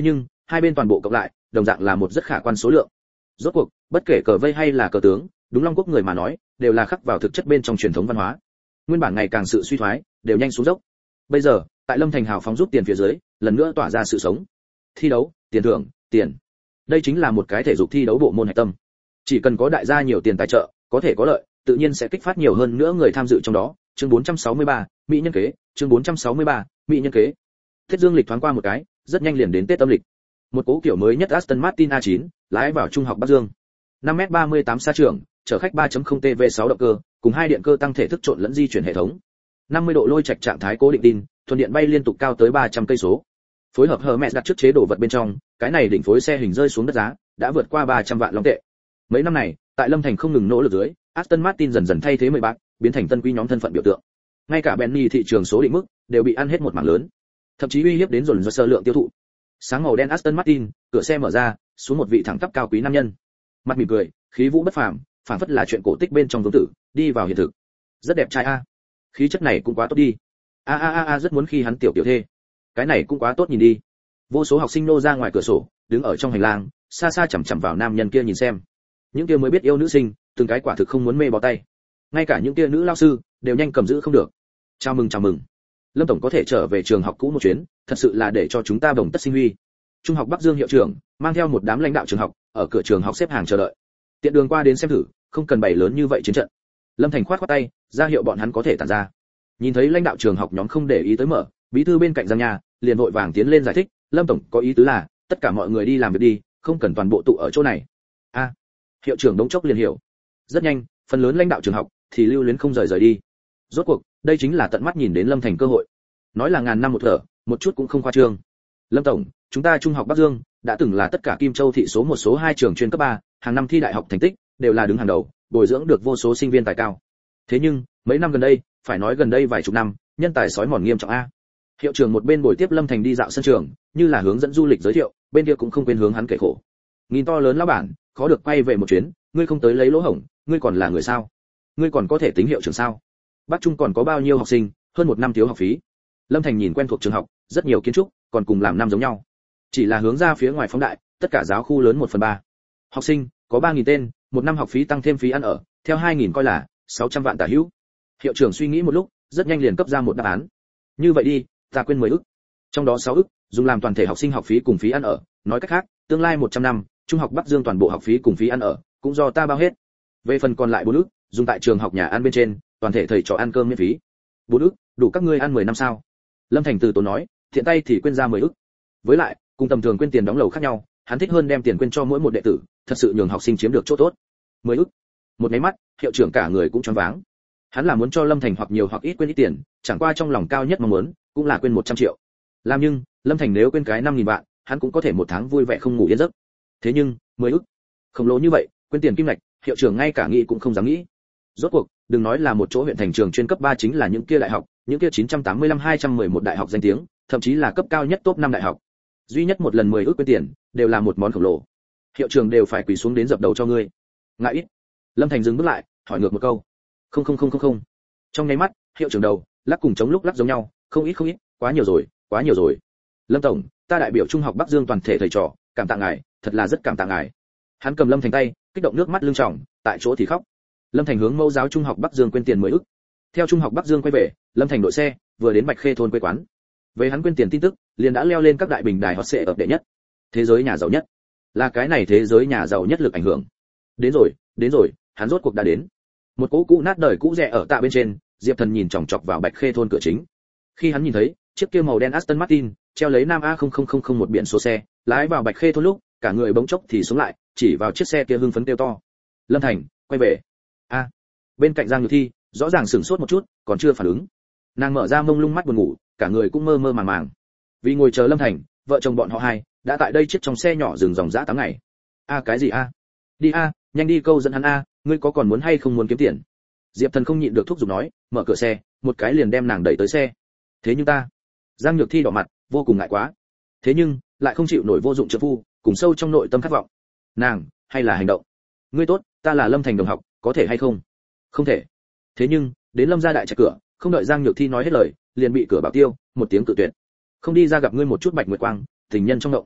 hai bên toàn bộ cộng lại đồng dạng là một rất khả quan số lượng. Rốt cuộc bất kể cờ vây hay là cờ tướng, đúng Long Quốc người mà nói đều là khắc vào thực chất bên trong truyền thống văn hóa. Nguyên bản ngày càng sự suy thoái đều nhanh xuống dốc. Bây giờ tại Lâm Thành hào phóng rút tiền phía dưới lần nữa tỏa ra sự sống. Thi đấu, tiền thưởng, tiền, đây chính là một cái thể dục thi đấu bộ môn hạch tâm. Chỉ cần có đại gia nhiều tiền tài trợ, có thể có lợi, tự nhiên sẽ kích phát nhiều hơn nữa người tham dự trong đó. Chương bốn trăm sáu mươi ba, mỹ nhân kế. Chương bốn trăm sáu mươi ba, mỹ nhân kế. Tết dương lịch thoáng qua một cái, rất nhanh liền đến Tết âm lịch. Một cố kiểu mới nhất Aston Martin A chín lái vào trung học Bắc Dương. năm mét ba mươi tám xa trường, chở khách ba chấm không T V sáu động cơ, cùng hai điện cơ tăng thể thức trộn lẫn di chuyển hệ thống. năm mươi độ lôi trạch trạng thái cố định tin, thuần điện bay liên tục cao tới ba trăm cây số. Phối hợp Hermes đặt trước chế đồ vật bên trong, cái này đỉnh phối xe hình rơi xuống đất giá đã vượt qua ba trăm vạn long tệ. Mấy năm này, tại Lâm Thành không ngừng nỗ lực dưới, Aston Martin dần dần thay thế mười bạc, biến thành tân quý nhóm thân phận biểu tượng. Ngay cả Bentley thị trường số định mức đều bị ăn hết một mảng lớn, thậm chí uy hiếp đến dồn dơ sơ lượng tiêu thụ. Sáng màu đen Aston Martin, cửa xe mở ra, xuống một vị thẳng tắp cao quý nam nhân. Mặt mỉm cười, khí vũ bất phàm, phảng phất là chuyện cổ tích bên trong vương tử, đi vào hiện thực. Rất đẹp trai a. Khí chất này cũng quá tốt đi. A a a a rất muốn khi hắn tiểu tiểu thê. Cái này cũng quá tốt nhìn đi. Vô số học sinh nô ra ngoài cửa sổ, đứng ở trong hành lang, xa xa chằm chằm vào nam nhân kia nhìn xem. Những kia mới biết yêu nữ sinh, từng cái quả thực không muốn mê bỏ tay. Ngay cả những kia nữ lao sư đều nhanh cầm giữ không được. Chào mừng chào mừng. Lâm tổng có thể trở về trường học cũ một chuyến, thật sự là để cho chúng ta bồng tất sinh huy. Trung học Bắc Dương hiệu trưởng mang theo một đám lãnh đạo trường học, ở cửa trường học xếp hàng chờ đợi. Tiện đường qua đến xem thử, không cần bày lớn như vậy chiến trận. Lâm Thành khoát khoát tay, ra hiệu bọn hắn có thể tản ra. Nhìn thấy lãnh đạo trường học nhóm không để ý tới mở, bí thư bên cạnh Giang Nha liền vội vàng tiến lên giải thích, Lâm tổng có ý tứ là, tất cả mọi người đi làm việc đi, không cần toàn bộ tụ ở chỗ này. A, hiệu trưởng đống chốc liền hiểu. Rất nhanh, phần lớn lãnh đạo trường học thì lưu luyến không rời rời đi. Rốt cuộc, đây chính là tận mắt nhìn đến Lâm Thành cơ hội. Nói là ngàn năm một thở, một chút cũng không khoa trương. Lâm tổng, chúng ta trung học Bắc Dương đã từng là tất cả Kim Châu thị số một số hai trường chuyên cấp ba, hàng năm thi đại học thành tích đều là đứng hàng đầu, bồi dưỡng được vô số sinh viên tài cao. Thế nhưng, mấy năm gần đây, phải nói gần đây vài chục năm, nhân tài sói mòn nghiêm trọng a. Hiệu trưởng một bên bồi tiếp Lâm Thành đi dạo sân trường, như là hướng dẫn du lịch giới thiệu, bên kia cũng không quên hướng hắn kể khổ. Nghìn to lớn lão bản, khó được quay về một chuyến, ngươi không tới lấy lỗ hổng, ngươi còn là người sao? Ngươi còn có thể tính hiệu trưởng sao? Bắc Trung còn có bao nhiêu học sinh, hơn một năm thiếu học phí. Lâm Thành nhìn quen thuộc trường học, rất nhiều kiến trúc, còn cùng làm năm giống nhau. Chỉ là hướng ra phía ngoài phóng đại, tất cả giáo khu lớn một phần ba. Học sinh, có ba nghìn tên, một năm học phí tăng thêm phí ăn ở, theo hai nghìn coi là sáu trăm vạn tả hữu. Hiệu trưởng suy nghĩ một lúc, rất nhanh liền cấp ra một đáp án. Như vậy đi, ta quên mười ức. Trong đó sáu ức dùng làm toàn thể học sinh học phí cùng phí ăn ở, nói cách khác, tương lai một trăm năm, trung học Bắc Dương toàn bộ học phí cùng phí ăn ở, cũng do ta bao hết. Về phần còn lại bốn ức, dùng tại trường học nhà ăn bên trên, toàn thể thầy trò ăn cơm miễn phí. bốn ức, đủ các ngươi ăn mười năm sao? Lâm Thành từ tốn nói, thiện tay thì quên ra mười ức. Với lại, cùng tầm thường quên tiền đóng lầu khác nhau, hắn thích hơn đem tiền quên cho mỗi một đệ tử, thật sự nhường học sinh chiếm được chỗ tốt. mười ức. Một cái mắt, hiệu trưởng cả người cũng choáng váng. Hắn là muốn cho Lâm Thành hoặc nhiều hoặc ít quên ít tiền, chẳng qua trong lòng cao nhất mong muốn cũng là quên một trăm triệu. Làm nhưng, Lâm Thành nếu quên cái năm nghìn vạn, hắn cũng có thể một tháng vui vẻ không ngủ yên giấc. Thế nhưng, mười ức, khổng lồ như vậy, quên tiền kim ngạch, hiệu trưởng ngay cả nghĩ cũng không dám nghĩ. Rốt cuộc, đừng nói là một chỗ huyện thành trường chuyên cấp ba chính là những kia đại học, những kia chín trăm tám mươi lăm hai trăm mười một đại học danh tiếng, thậm chí là cấp cao nhất top năm đại học. Duy nhất một lần mười ức quên tiền, đều là một món khổng lồ. Hiệu trưởng đều phải quỳ xuống đến dập đầu cho ngươi. Ngại ít. Lâm Thành dừng bước lại, hỏi ngược một câu. Không không không không không. Trong nháy mắt, hiệu trưởng đầu lắc cùng chống lúc lắc giống nhau, không ít không ít, quá nhiều rồi, quá nhiều rồi. Lâm tổng, ta đại biểu trung học Bắc Dương toàn thể thầy trò, cảm tạ ngài, thật là rất cảm tạ ngài. Hắn cầm Lâm Thành tay, kích động nước mắt lưng tròng, tại chỗ thì khóc. Lâm Thành hướng mẫu giáo trung học Bắc Dương quên tiền mười ức. Theo trung học Bắc Dương quay về, Lâm Thành đội xe, vừa đến Bạch Khê thôn quê quán. Về hắn quên tiền tin tức, liền đã leo lên các đại bình đài hot sẽ ở đệ nhất. Thế giới nhà giàu nhất, là cái này thế giới nhà giàu nhất lực ảnh hưởng. Đến rồi, đến rồi, hắn rốt cuộc đã đến. Một cỗ cũ nát đời cũ rẻ ở tạ bên trên, Diệp Thần nhìn chòng chọc vào Bạch Khê thôn cửa chính. Khi hắn nhìn thấy chiếc kia màu đen Aston Martin treo lấy Nam A không không không không một biển số xe, lái vào Bạch Khê thôn lúc, cả người bỗng chốc thì xuống lại, chỉ vào chiếc xe kia hưng phấn kêu to. Lâm Thành, quay về. A. Bên cạnh Giang Nhược Thi, rõ ràng sửng sốt một chút, còn chưa phản ứng. Nàng mở ra mông lung mắt buồn ngủ, cả người cũng mơ mơ màng màng. Vì ngồi chờ Lâm Thành, vợ chồng bọn họ hai đã tại đây chiếc trong xe nhỏ dừng dòng dã tám ngày. A cái gì a? Đi a, nhanh đi câu dẫn hắn a, ngươi có còn muốn hay không muốn kiếm tiền? Diệp Thần không nhịn được thúc giục nói, mở cửa xe, một cái liền đem nàng đẩy tới xe. Thế nhưng ta, Giang Nhược Thi đỏ mặt, vô cùng ngại quá. Thế nhưng, lại không chịu nổi vô dụng trợ phu, cùng sâu trong nội tâm khát vọng. Nàng, hay là hành động? Ngươi tốt, ta là Lâm Thành đồng học, có thể hay không? Không thể. Thế nhưng, đến Lâm gia đại trạch cửa, không đợi Giang Nhược Thi nói hết lời, liền bị cửa bảo tiêu một tiếng cự tuyệt. Không đi ra gặp ngươi một chút Bạch Nguyệt Quang, tình nhân trong động.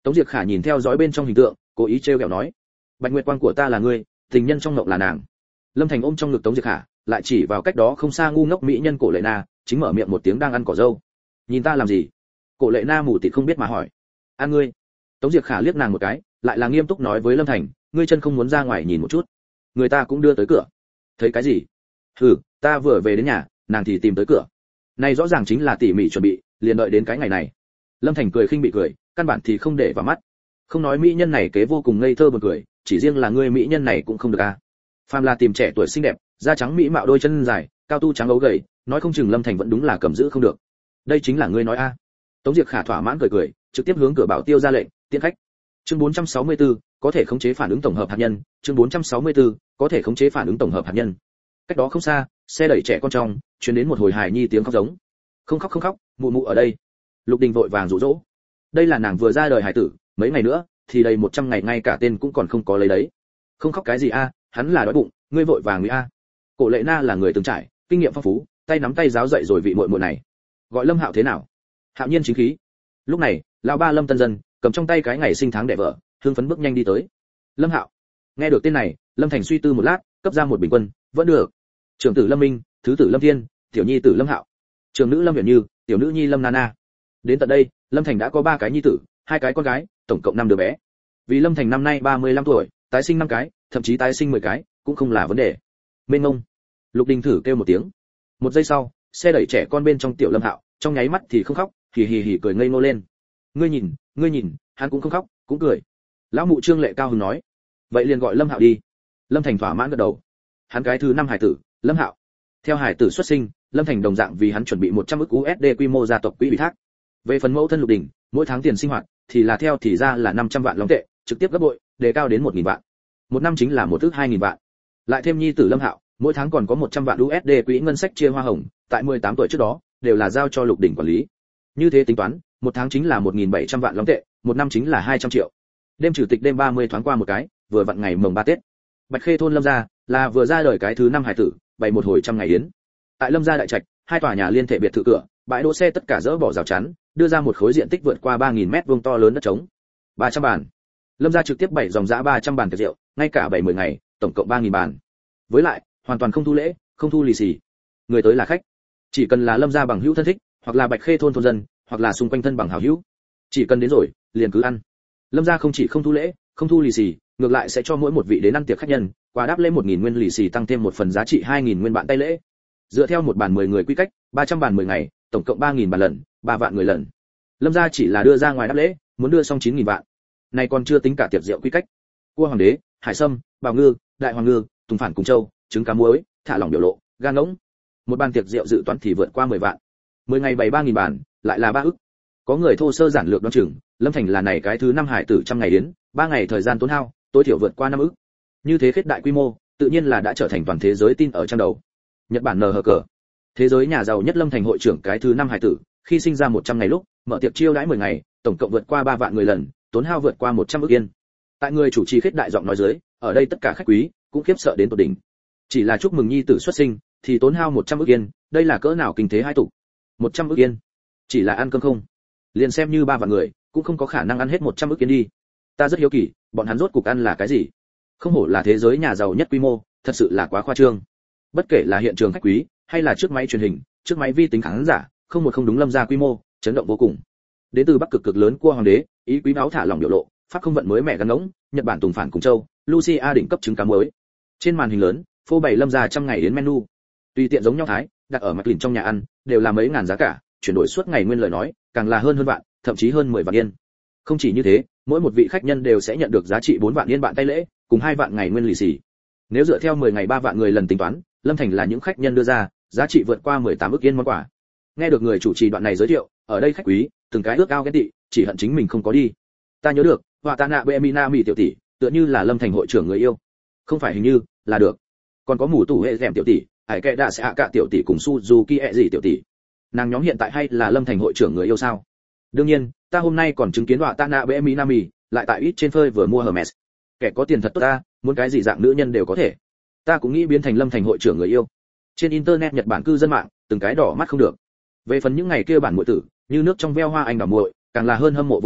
Tống Diệp Khả nhìn theo dõi bên trong hình tượng, cố ý trêu ghẹo nói, bạch nguyệt quang của ta là ngươi, tình nhân trong mộng là nàng. Lâm Thành ôm trong ngực Tống Diệp Khả, lại chỉ vào cách đó không xa ngu ngốc mỹ nhân Cổ Lệ Na, chính mở miệng một tiếng đang ăn cỏ dâu. Nhìn ta làm gì? Cổ Lệ Na mù tịt không biết mà hỏi. Ăn ngươi. Tống Diệp Khả liếc nàng một cái, lại là nghiêm túc nói với Lâm Thành, ngươi chân không muốn ra ngoài nhìn một chút? Người ta cũng đưa tới cửa. Thấy cái gì? Hừ, ta vừa về đến nhà, nàng thì tìm tới cửa. Này rõ ràng chính là tỉ mỉ chuẩn bị, liền đợi đến cái ngày này. Lâm Thành cười khinh bị cười, căn bản thì không để vào mắt. Không nói mỹ nhân này kế vô cùng ngây thơ buồn cười, chỉ riêng là ngươi mỹ nhân này cũng không được a. Phàm là tìm trẻ tuổi xinh đẹp, da trắng mỹ mạo đôi chân dài, cao tu trắng ấu gầy, nói không chừng Lâm Thành vẫn đúng là cầm giữ không được. Đây chính là ngươi nói a. Tống Diệp Khả thỏa mãn cười cười, trực tiếp hướng cửa bảo tiêu ra lệnh, tiễn khách. Chương bốn trăm sáu mươi tư, có thể khống chế phản ứng tổng hợp hạt nhân, chương bốn trăm sáu mươi tư, có thể khống chế phản ứng tổng hợp hạt nhân. Cách đó không xa, xe đẩy trẻ con trong, truyền đến một hồi hài nhi tiếng khóc giống. Không khóc không khóc, mụ mụ ở đây. Lục Đình vội vàng dụ dỗ. Đây là nàng vừa ra đời hài tử, mấy ngày nữa thì đầy một trăm ngày ngay cả tên cũng còn không có lấy đấy. Không khóc cái gì a, hắn là đói bụng, ngươi vội vàng nguy a. Cổ Lệ Na là người từng trải, kinh nghiệm phong phú, tay nắm tay giáo dạy rồi vị muội muội này. Gọi Lâm Hạo thế nào? Hạo nhiên chính khí. Lúc này, lão ba Lâm Tân Dân cầm trong tay cái ngày sinh tháng đẻ vợ, hưng phấn bước nhanh đi tới. Lâm Hạo. Nghe được tên này, Lâm Thành suy tư một lát, cấp ra một bình quân, vẫn được. Trưởng tử Lâm Minh, thứ tử Lâm Thiên, tiểu nhi tử Lâm Hạo. Trưởng nữ Lâm Huyền Như, tiểu nữ nhi Lâm Nana. Đến tận đây, Lâm Thành đã có ba cái nhi tử, hai cái con gái, tổng cộng năm đứa bé. Vì Lâm Thành năm nay ba mươi lăm tuổi, tái sinh năm cái, thậm chí tái sinh mười cái, cũng không là vấn đề. Mênh mông. Lục Đình thử kêu một tiếng. Một giây sau, xe đẩy trẻ con bên trong tiểu Lâm Hạo, trong nháy mắt thì không khóc, hì hì hì cười ngây ngô lên. Ngươi nhìn, ngươi nhìn, hắn cũng không khóc, cũng cười. Lão mụ Trương Lệ cao hứng nói. Vậy liền gọi Lâm Hạo đi. Lâm Thành thỏa mãn gật đầu. Hắn cái thứ năm hải tử, Lâm Hạo. Theo hải tử xuất sinh, Lâm Thành đồng dạng vì hắn chuẩn bị một trăm ức u ét đê quy mô gia tộc quỹ ủy thác. Về phần mẫu thân Lục Đình, mỗi tháng tiền sinh hoạt thì là theo thì ra là năm trăm vạn long tệ, trực tiếp gấp bội, đề cao đến một nghìn vạn. Một năm chính là một ức hai nghìn vạn. Lại thêm nhi tử Lâm Hạo, mỗi tháng còn có một trăm vạn u ét đê quỹ ngân sách chia hoa hồng, tại mười tám tuổi trước đó, đều là giao cho Lục Đình quản lý. Như thế tính toán, một tháng chính là một nghìn bảy trăm vạn long tệ, một năm chính là hai trăm triệu. Đêm chủ tịch đêm ba mươi thoáng qua một cái, vừa vặn ngày mồng ba Tết. Bạch Khê thôn Lâm gia là vừa ra đời cái thứ năm hải tử, bày một hồi trăm ngày yến. Tại Lâm gia đại trạch, hai tòa nhà liên thể biệt thự cửa, bãi đỗ xe tất cả dỡ bỏ rào chắn, đưa ra một khối diện tích vượt qua ba nghìn mét vuông to lớn đất trống. ba trăm bàn. Lâm gia trực tiếp bày dòng dã ba trăm bàn tiệc rượu, ngay cả bảy mươi ngày, tổng cộng ba nghìn bàn. Với lại, hoàn toàn không thu lễ, không thu lì xì. Người tới là khách, chỉ cần là Lâm gia bằng hữu thân thích, hoặc là Bạch Khê thôn thôn dân, hoặc là xung quanh thân bằng hảo hữu, chỉ cần đến rồi, liền cứ ăn. Lâm gia không chỉ không thu lễ, không thu lì xì, ngược lại sẽ cho mỗi một vị đến ăn tiệc khách nhân, quà đáp lễ một nghìn nguyên lì xì tăng thêm một phần giá trị hai nghìn nguyên bạn tay lễ. Dựa theo một bàn mười người quy cách, ba trăm bàn mười ngày, tổng cộng ba nghìn bàn lần, ba vạn người lần. Lâm gia chỉ là đưa ra ngoài đáp lễ, muốn đưa xong chín nghìn vạn. Này còn chưa tính cả tiệc rượu quy cách. Cua hoàng đế, hải sâm, bào ngư, đại hoàng ngư, tùng phản cùng châu, trứng cá muối, thả lỏng biểu lộ, gan ngỗng. Một bàn tiệc rượu dự toán thì vượt qua mười vạn. mười ngày bày ba nghìn bàn, lại là ba ức. Có người thô sơ giản lược đoán chừng, Lâm Thành là này cái thứ năm hải tử trăm ngày đến, ba ngày thời gian tốn hao, tối thiểu vượt qua năm ức. Như thế khết đại quy mô, tự nhiên là đã trở thành toàn thế giới tin ở trong đầu. Nhật Bản nờ hờ cờ. Thế giới nhà giàu nhất Lâm Thành hội trưởng cái thứ năm hải tử, khi sinh ra một trăm ngày lúc, mở tiệc chiêu đãi mười ngày, tổng cộng vượt qua ba vạn người lần, tốn hao vượt qua một trăm ức yên. Tại người chủ trì khết đại giọng nói dưới, ở đây tất cả khách quý cũng khiếp sợ đến tột đỉnh. Chỉ là chúc mừng nhi tử xuất sinh thì tốn hao một trăm ức yên, đây là cỡ nào kinh thế hai tục. một trăm ức yên. Chỉ là ăn cơm không, liền xem như ba vạn người, cũng không có khả năng ăn hết một trăm ức yên đi. Ta rất hiếu kỳ, bọn hắn rốt cuộc ăn là cái gì? Không hổ là thế giới nhà giàu nhất quy mô, thật sự là quá khoa trương. Bất kể là hiện trường khách quý, hay là trước máy truyền hình, trước máy vi tính khán giả, không một không đúng Lâm gia quy mô, chấn động vô cùng. Đến từ Bắc cực cực lớn cua hoàng đế, ý quý báo thả lỏng biểu lộ, pháp không vận mới mẹ gắn ngỗng, Nhật Bản tùng phản cùng châu, Lucia đỉnh cấp trứng cá mới. Trên màn hình lớn, phô bày Lâm gia trăm ngày đến menu. Tùy tiện giống nhau thái, đặt ở mặt lìn trong nhà ăn, đều là mấy ngàn giá cả, chuyển đổi suốt ngày nguyên lời nói, càng là hơn hơn vạn, thậm chí hơn mười vạn yên. Không chỉ như thế, mỗi một vị khách nhân đều sẽ nhận được giá trị bốn vạn yên bạn tay lễ, cùng hai vạn ngày nguyên lì xì. Nếu dựa theo mười ngày ba vạn người lần tính toán, Lâm Thành là những khách nhân đưa ra, giá trị vượt qua mười tám ức yên món quà. Nghe được người chủ trì đoạn này giới thiệu, ở đây khách quý, từng cái ước ao ghen tị, chỉ hận chính mình không có đi. Ta nhớ được, Họa Tạ Nạ Bemina Mỹ tiểu tỷ, tựa như là Lâm Thành hội trưởng người yêu. Không phải hình như, là được. Còn có mù tủ hệ rèm tiểu tỷ, hải kệ đạ sẽ hạ cả tiểu tỷ cùng Suzuki ẹ gì tiểu tỷ. Nàng nhóm hiện tại hay là Lâm Thành hội trưởng người yêu sao? Đương nhiên, ta hôm nay còn chứng kiến Họa Tạ Nạ Bemina Mỹ, lại tại ít trên phơi vừa mua Hermes. Kẻ có tiền thật tốt ta, muốn cái gì dạng nữ nhân đều có thể. Ta cũng nghĩ biến thành Lâm Thành hội trưởng người yêu. Trên internet Nhật Bản cư dân mạng, từng cái đỏ mắt không được. Về phần những ngày kia bản muội tử, như nước trong veo hoa anh đào muội, càng là hơn hâm mộ vô cùng,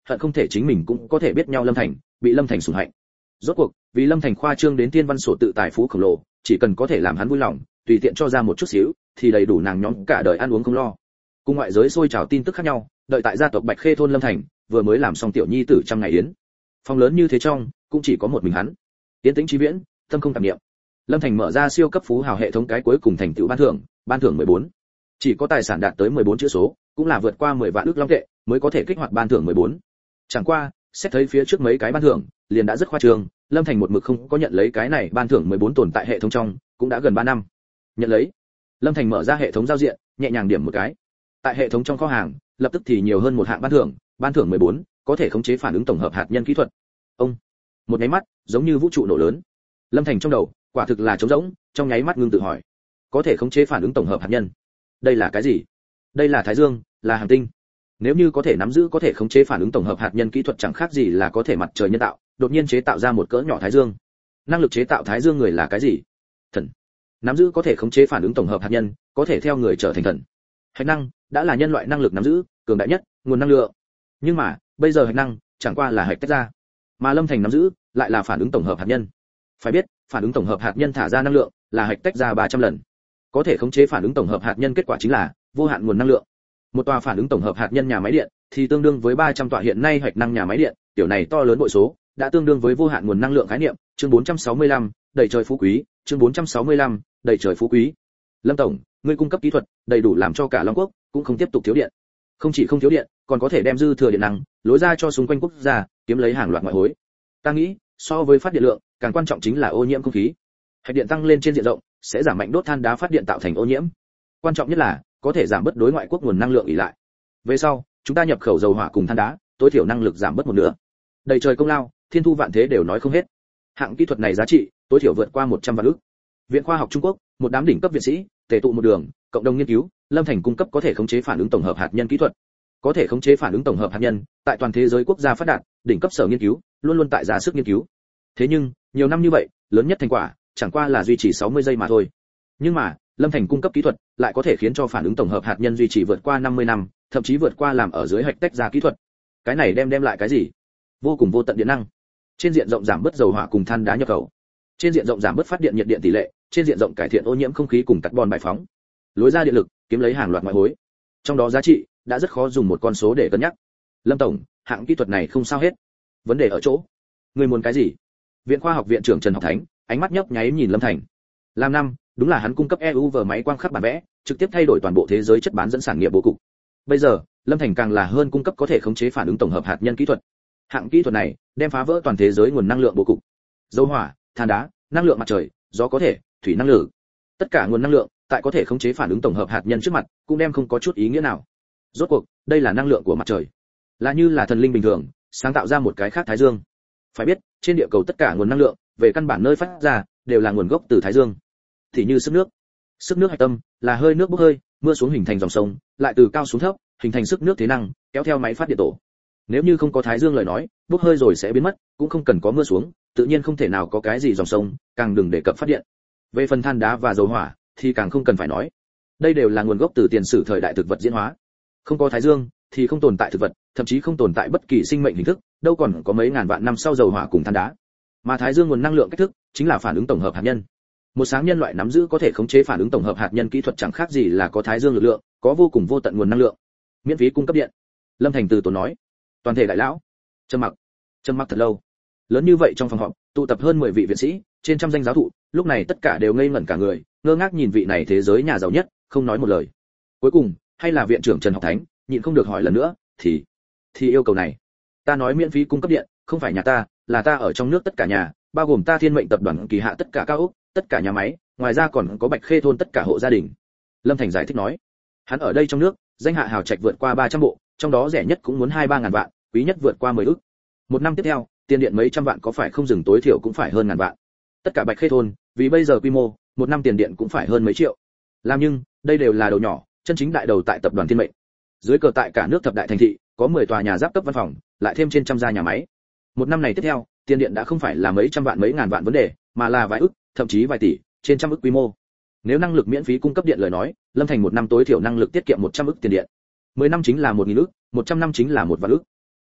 hận không thể chính mình cũng có thể biết nhau Lâm Thành, bị Lâm Thành sủng hạnh. Rốt cuộc, vì Lâm Thành khoa trương đến tiên văn sổ tự tài phú khổng lồ, chỉ cần có thể làm hắn vui lòng, tùy tiện cho ra một chút xíu, thì đầy đủ nàng nhóm cả đời ăn uống không lo. Cùng ngoại giới xôi trào tin tức khác nhau, đợi tại gia tộc Bạch Khê thôn Lâm Thành, vừa mới làm xong tiểu nhi tử trăm ngày yến. Phòng lớn như thế trong, cũng chỉ có một mình hắn. Tiến tĩnh trí viễn, tâm không tạp niệm. Lâm Thành mở ra siêu cấp phú hào hệ thống cái cuối cùng thành tựu ban thưởng, ban thưởng mười bốn. Chỉ có tài sản đạt tới mười bốn chữ số, cũng là vượt qua mười vạn ức long tệ, mới có thể kích hoạt ban thưởng mười bốn. Chẳng qua, xét thấy phía trước mấy cái ban thưởng, liền đã rất khoa trương, Lâm Thành một mực không có nhận lấy cái này ban thưởng mười bốn tồn tại hệ thống trong, cũng đã gần ba năm. Nhận lấy. Lâm Thành mở ra hệ thống giao diện, nhẹ nhàng điểm một cái. Tại hệ thống trong kho hàng, lập tức thì nhiều hơn một hạng ban thưởng, ban thưởng mười bốn, có thể khống chế phản ứng tổng hợp hạt nhân kỹ thuật. Ông. Một nháy mắt, giống như vũ trụ nổ lớn. Lâm Thành trong đầu, quả thực là trống rỗng, trong nháy mắt ngưng tự hỏi. Có thể khống chế phản ứng tổng hợp hạt nhân. Đây là cái gì? Đây là Thái Dương, là hành tinh. Nếu như có thể nắm giữ có thể khống chế phản ứng tổng hợp hạt nhân kỹ thuật chẳng khác gì là có thể mặt trời nhân tạo, đột nhiên chế tạo ra một cỡ nhỏ Thái Dương. Năng lực chế tạo Thái Dương người là cái gì? Thần. Nắm giữ có thể khống chế phản ứng tổng hợp hạt nhân, có thể theo người trở thành thần. Hạch năng đã là nhân loại năng lực nắm giữ cường đại nhất nguồn năng lượng. Nhưng mà, bây giờ hạch năng chẳng qua là hạch tách ra, mà Lâm Thành nắm giữ lại là phản ứng tổng hợp hạt nhân. Phải biết, phản ứng tổng hợp hạt nhân thả ra năng lượng là hạch tách ra ba trăm lần. Có thể khống chế phản ứng tổng hợp hạt nhân kết quả chính là vô hạn nguồn năng lượng. Một tòa phản ứng tổng hợp hạt nhân nhà máy điện thì tương đương với ba trăm tòa hiện nay hạch năng nhà máy điện, tiểu này to lớn bội số, đã tương đương với vô hạn nguồn năng lượng khái niệm. Chương bốn trăm sáu mươi lăm, đầy trời phú quý, chương bốn trăm sáu mươi lăm, đầy trời phú quý. Lâm tổng, ngươi cung cấp kỹ thuật đầy đủ làm cho cả Long Quốc cũng không tiếp tục thiếu điện. Không chỉ không thiếu điện, còn có thể đem dư thừa điện năng lối ra cho xung quanh quốc gia, kiếm lấy hàng loạt ngoại hối. Ta nghĩ, so với phát điện lượng, càng quan trọng chính là ô nhiễm không khí. Hạch điện tăng lên trên diện rộng, sẽ giảm mạnh đốt than đá phát điện tạo thành ô nhiễm. Quan trọng nhất là có thể giảm bớt đối ngoại quốc nguồn năng lượng ỷ lại. Về sau, chúng ta nhập khẩu dầu hỏa cùng than đá, tối thiểu năng lực giảm bớt một nửa. Đầy trời công lao, thiên thu vạn thế đều nói không hết. Hạng kỹ thuật này giá trị tối thiểu vượt qua một trăm vạn ức. Viện Khoa học Trung Quốc, một đám đỉnh cấp viện sĩ, tề tụ một đường, cộng đồng nghiên cứu, Lâm Thành cung cấp có thể khống chế phản ứng tổng hợp hạt nhân kỹ thuật. Có thể khống chế phản ứng tổng hợp hạt nhân, tại toàn thế giới quốc gia phát đạt, đỉnh cấp sở nghiên cứu, luôn luôn tại ra sức nghiên cứu. Thế nhưng, nhiều năm như vậy, lớn nhất thành quả, chẳng qua là duy trì sáu mươi giây mà thôi. Nhưng mà, Lâm Thành cung cấp kỹ thuật, lại có thể khiến cho phản ứng tổng hợp hạt nhân duy trì vượt qua năm mươi năm, thậm chí vượt qua làm ở dưới hạch tách ra kỹ thuật. Cái này đem đem lại cái gì? Vô cùng vô tận điện năng. Trên diện rộng giảm bớt dầu hỏa cùng than đá nhập khẩu. Trên diện rộng giảm bớt phát điện nhiệt điện tỷ lệ, trên diện rộng cải thiện ô nhiễm không khí cùng carbon bài phóng. Lối ra điện lực, kiếm lấy hàng loạt ngoại hối. Trong đó giá trị đã rất khó dùng một con số để cân nhắc. Lâm tổng, hạng kỹ thuật này không sao hết. Vấn đề ở chỗ, người muốn cái gì? Viện Khoa học viện trưởng Trần Học Thánh, ánh mắt nhấp nháy nhìn Lâm Thành. Làm năm, đúng là hắn cung cấp e u vờ máy quang khắc bản vẽ, trực tiếp thay đổi toàn bộ thế giới chất bán dẫn sản nghiệp bố cục. Bây giờ, Lâm Thành càng là hơn cung cấp có thể khống chế phản ứng tổng hợp hạt nhân kỹ thuật. Hạng kỹ thuật này đem phá vỡ toàn thế giới nguồn năng lượng bố cục. Dầu hỏa, than đá, năng lượng mặt trời, gió có thể, thủy năng lượng. Tất cả nguồn năng lượng tại có thể khống chế phản ứng tổng hợp hạt nhân trước mặt, cũng đem không có chút ý nghĩa nào. Rốt cuộc, đây là năng lượng của mặt trời, là như là thần linh bình thường, sáng tạo ra một cái khác Thái Dương. Phải biết, trên địa cầu tất cả nguồn năng lượng, về căn bản nơi phát ra, đều là nguồn gốc từ Thái Dương. Thì như sức nước. Sức nước hạch tâm là hơi nước bốc hơi, mưa xuống hình thành dòng sông, lại từ cao xuống thấp, hình thành sức nước thế năng, kéo theo máy phát điện tổ. Nếu như không có Thái Dương lời nói, bốc hơi rồi sẽ biến mất, cũng không cần có mưa xuống, tự nhiên không thể nào có cái gì dòng sông, càng đừng đề cập phát điện. Về phần than đá và dầu hỏa, thì càng không cần phải nói. Đây đều là nguồn gốc từ tiền sử thời đại thực vật diễn hóa. Không có Thái Dương, thì không tồn tại thực vật, thậm chí không tồn tại bất kỳ sinh mệnh hình thức, đâu còn có mấy ngàn vạn năm sau dầu hỏa cùng than đá. Mà Thái Dương nguồn năng lượng cách thức, chính là phản ứng tổng hợp hạt nhân. Một sáng nhân loại nắm giữ có thể khống chế phản ứng tổng hợp hạt nhân kỹ thuật chẳng khác gì là có Thái Dương lực lượng, có vô cùng vô tận nguồn năng lượng. Miễn phí cung cấp điện. Lâm Thành từ tốn nói. Toàn thể đại lão trầm mặc, trầm mặc thật lâu. Lớn như vậy trong phòng họp, tụ tập hơn mười vị viện sĩ, trên trăm danh giáo thụ, lúc này tất cả đều ngây ngẩn cả người, ngơ ngác nhìn vị này thế giới nhà giàu nhất, không nói một lời. Cuối cùng, hay là viện trưởng Trần Học Thánh, nhịn không được hỏi lần nữa, thì thì yêu cầu này, ta nói miễn phí cung cấp điện, không phải nhà ta, là ta ở trong nước tất cả nhà, bao gồm ta Thiên Mệnh tập đoàn kỳ hạ tất cả cao ốc, tất cả nhà máy, ngoài ra còn có Bạch Khê thôn tất cả hộ gia đình. Lâm Thành giải thích nói, hắn ở đây trong nước, danh hạ hào trạch vượt qua ba trăm bộ, trong đó rẻ nhất cũng muốn hai ba ngàn vạn, quý nhất vượt qua mười ức. Một năm tiếp theo, tiền điện mấy trăm vạn có phải không dừng tối thiểu cũng phải hơn ngàn vạn. Tất cả Bạch Khê thôn, vì bây giờ quy mô, một năm tiền điện cũng phải hơn mấy triệu. Làm nhưng, đây đều là đầu nhỏ, chân chính đại đầu tại tập đoàn Thiên Mệnh. Dưới cờ tại cả nước thập đại thành thị, có mười tòa nhà giáp cấp văn phòng, lại thêm trên trăm gia nhà máy. Một năm này tiếp theo, tiền điện đã không phải là mấy trăm vạn mấy ngàn vạn vấn đề, mà là vài ức, thậm chí vài tỷ, trên trăm ức quy mô. Nếu năng lực miễn phí cung cấp điện lời nói, Lâm Thành một năm tối thiểu năng lực tiết kiệm một trăm ức tiền điện. mười năm chính là một nghìn ức, một trăm năm chính là một vạn ức.